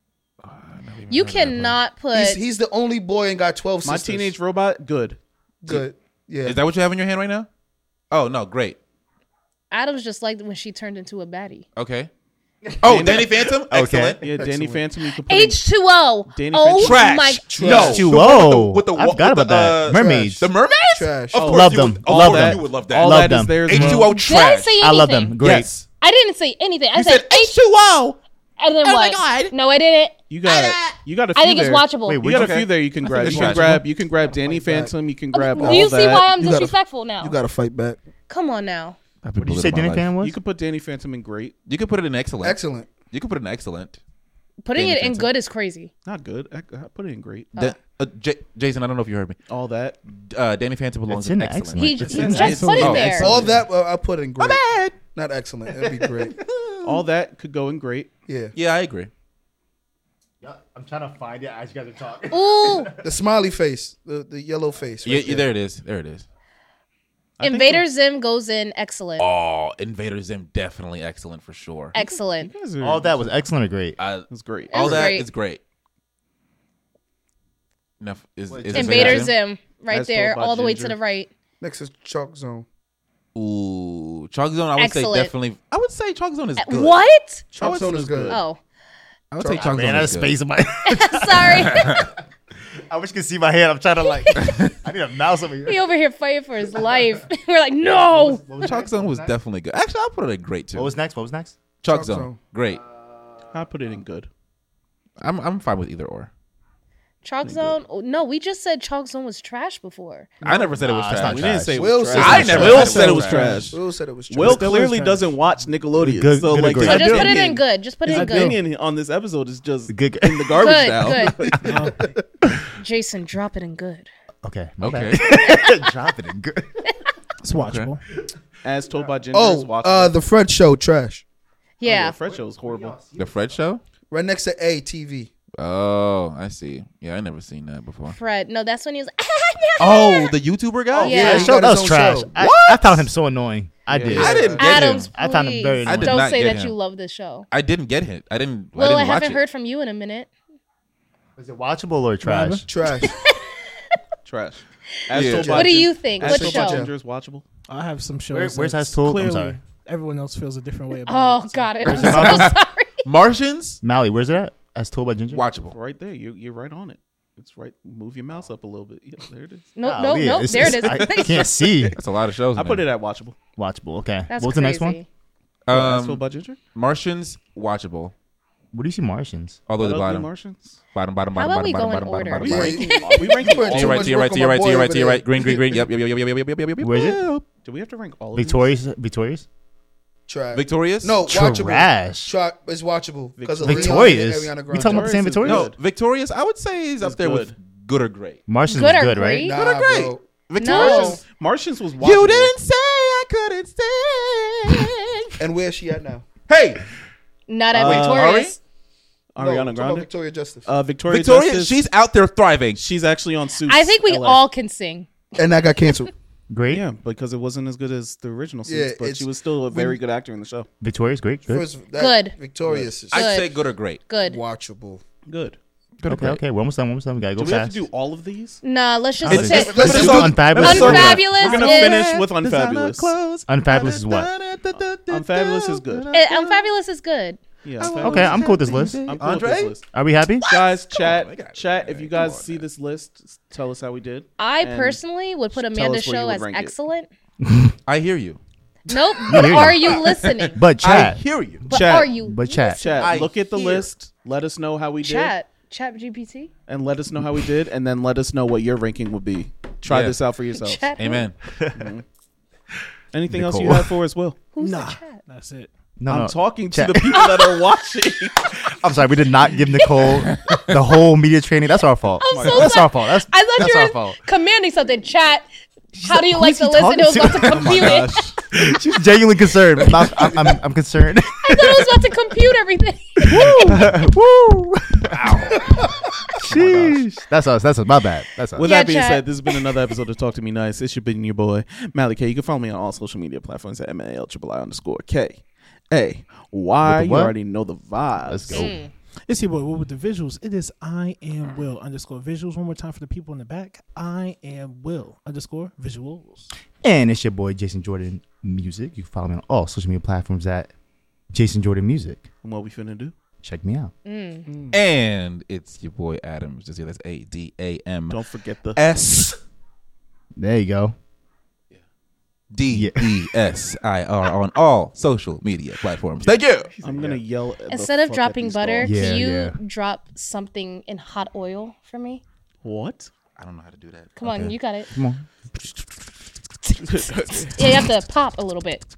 You cannot put. He's the only boy and got 12 My sisters. Teenage Robot, good. Good. Yeah. Is that what you have in your hand right now? Oh no, great. Adam's just like when she turned into a baddie. Okay. Oh, Danny Phantom. Excellent. Yeah, Danny Excellent. Phantom. You can put in- H2O. Danny Oh Trash. my! Trash. H2O. With the- I forgot with about the, that. Mermaids. The mermaids. Trash. Of course Love you them. Would, Love all them. You would love that. all Love that is them. theirs. H2O bro. Did I trash. say anything? I love them. Great. Yes. I didn't say anything. I You said said H2O. And then what? God. No, I didn't. You got a few I think it's there. watchable. Wait, You wait. got Okay. a few there. You can grab. it's You can watchable. grab. You can grab Danny Phantom. You can grab all Do you see that. why I'm You gotta- disrespectful now? You got to fight back. Come on now. What did you say Danny Phantom was? You could put Danny Phantom in great. You could put it in excellent. Excellent. You could put it in excellent. Putting Danny it in Phantom. good is crazy. Not good. I put it in great. Jason, I don't know if you heard me. All that. Danny Phantom belongs It's in in excellent. excellent. He It's just excellent. put it Oh, there. excellent. All that I'll put in great. bad. Not excellent. That'd be great. All that could go in great. Yeah. Yeah, I agree. I'm trying to find it as you guys are talking. Ooh, The smiley face. The yellow face. right Yeah, there it is. There it is. Invader Zim goes in excellent. Oh, Invader Zim definitely excellent for sure. Excellent. All that was excellent or great? It's great. All That's that great. is great. Enough is Invader Zim, right As there, told by all the way Ginger. to the right. Next is Chalk Zone. Ooh, Chalk Zone. I would say Excellent. definitely. I would say Chalk Zone is good. What? Chalk Zone is good. Oh, I would say Chalk Man, Zone out of is good. space in my. sorry. I wish you could see my hand. I'm trying to like. I need a mouse over He here. over here fighting for his life. We're like, no. Chalk Zone was definitely good. Actually, I'll put it in great too. What was next? What was next? Chalk Chalk Zone? Zone. Great. I put it in good. I'm fine with either or. Chalk Zone? Oh, no, we just said Chalk Zone was trash before. I never said it was Nah, it's trash. not We didn't trash. say it Will was said trash. it I was never trash. Will said it was trash. Will said it was trash. Will Still is clearly trash. doesn't watch Nickelodeon. Good- so good like agree. So his just put it in opinion- good. Just put it His in good. opinion on this episode is just Good. in the garbage now. Good, good. Jason, drop it in good. Okay. my Okay. bad. Drop it in good. It's watchable. As told by Ginger, is Oh, watchable. the Fred show, trash. Yeah. Fred show is horrible. The Fred Show? Right next to ATV. Oh, I see. Yeah, I never seen that before. Fred. No, that's when he was. Oh, the YouTuber guy? Yeah. he That show got that his was own trash. show. I found him so annoying. I did. I didn't get Adams, him. I found him very please. I did Don't not say get that him. you love this show. I didn't get hit. I didn't Well, I watch haven't it. heard from you in a minute. Was it watchable or trash? Trash. Trash. As Yeah. told by What do Gin- you think? As What told by show? Ginger is watchable. I have some shows. Where's that's As Told? I'm clearly sorry. Everyone else feels a different way about Oh, it. got it. I'm so sorry. Martians? Mally, where's it at? As Told by Ginger? Watchable. Right there. You're right on it. It's right. Move your mouse up a little bit. Yeah, there it is. Nope, Oh, nope, yeah, nope. it's- There it is. I can't see. That's a lot of shows. I put it at watchable. Watchable. Okay. That's what was the next one? crazy. As told by Ginger. Martians, watchable. What do you see Martians? All the way to the Ugly bottom. Martians. Bottom, How about we go in bottom, order? bottom, Yeah, bottom. We ranking put all too To your right, much to your right, work to your on right, my to your boy right, to your over right. Green, green, green. Yep, yep, yep, yep, yep, yep, yep, yep, yep. Where is it? Do we have to rank all of Victorious? Trash. Victorious? No, watchable. Trash. It's watchable because of Victorious. Leon and Ariana We talking about the same Victorious is Victorious? No, Victorious, I would say is up It's there good. with good or great. Martians Good was or good, great? right? Nah, Good or great? bro. Victorious? Martians was watchable. You didn't say I couldn't sing. And where's she at now? Hey, Not at Ari? Victorious. No, Ariana talking about Grande. Victoria Justice. Victoria Victoria, Justice, she's out there thriving. she's actually on Suits. I think we LA. all can sing. And that got canceled. great. Yeah, because it wasn't as good as the original Yeah, Suits, but it's- she was still a very good actor in the show. Victorious, great. Good. Good. Victorious is I'd Good. say good or great. Good. watchable. Good. Okay. We're almost done. We gotta go Do we have fast. to do all of these? Nah, let's just It's- say it's- Let's Let's do do- Unfabulous. let's circle back. Unfabulous. We're gonna is- finish with Unfabulous. Unfabulous is what? Unfabulous is good. Unfabulous is good. Yeah. Okay, I'm cool with this list. I'm cool with Andre? this list. Are we happy? Guys, chat. If you guys see this list, tell us how we did. I And personally would put tell Amanda's us where you show would as rank it. excellent. I hear you. Nope. hear you. Are you listening? But chat. I hear you. But Chat. are you? But chat. Chat. I Look at the hear. list. Let us know how we did, Chat GPT. and let us know how we did, and then let us know what your ranking would be. Try Yeah. this out for yourself. Chat. who? Amen. Anything else you Nicole. have for us, Will? Who's Nah, the chat? that's it. No, I'm no. talking to Chat. the people that are watching. I'm sorry. We did not give Nicole the whole media training. That's our fault. I'm so That's sorry. our fault. I thought that's you our were fault. commanding something. Chat. How do you Who's like he the list? And it was talking about to to? compute it. She's genuinely concerned. I'm concerned. I thought it was about to compute everything. Woo! Sheesh. That's us. That's us. My bad. That's us. With Yeah, that being chat. said, this has been another episode of Talk to Me Nice. It's been your boy Malik K. You can follow me on all social media platforms at MALII_K. Hey, why? With the You what? already know the vibes. Let's go. It's your boy Will with the visuals. It is I am Will _visuals. One more time for the people in the back. I am Will _visuals. And it's your boy Jason Jordan Music. You can follow me on all social media platforms at Jason Jordan Music. And what we finna do? Check me out. And it's your boy Adams. Just that's ADAM. Don't forget the There you go. DESIR on all social media platforms. Thank you. I'm gonna yell at Instead the of fuck dropping at these butter, dogs. Yeah, can you yeah. drop something in hot oil for me? What? I don't know how to do that. Come on, you got it. Come on. Yeah, you have to pop a little bit.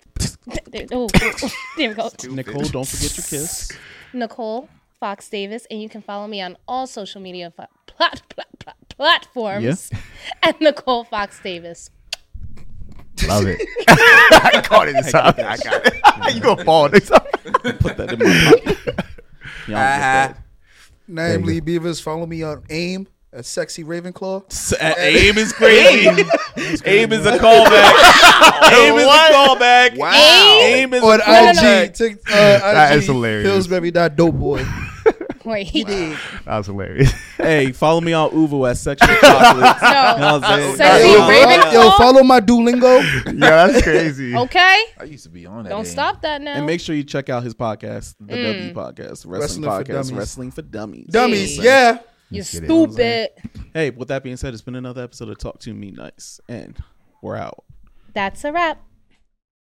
There we go. Nicole, don't forget your kiss. Nicole Fox Davis, and you can follow me on all social media platforms at Nicole Fox Davis. Love it. I caught it this time. I got it. You gonna fall next time. Put that in my pocket. Y'all get that. Naim Lee Beavers. Follow me on AIM at Sexy Ravenclaw. AIM is crazy. AIM is a callback. AIM is a callback. Wow. AIM is On a callback. IG, That IG, is hilarious. Pillsbury.Doughboy. Wait. That was hilarious. Hey, follow me on Uvu at Sexual Chocolates. No. You know what I'm saying? Sexy Yo, Ravenclaw? yo, follow my Duolingo. Yeah, that's crazy. Okay. I used to be on that. Don't stop that now. And make sure you check out his podcast, the W Podcast, Wrestling Wrestling for Podcast, Dummies. Wrestling for Dummies. Dummies, yeah. You Let's get it. stupid. Hey, with that being said, it's been another episode of Talk to Me Nice, and we're out. That's a wrap.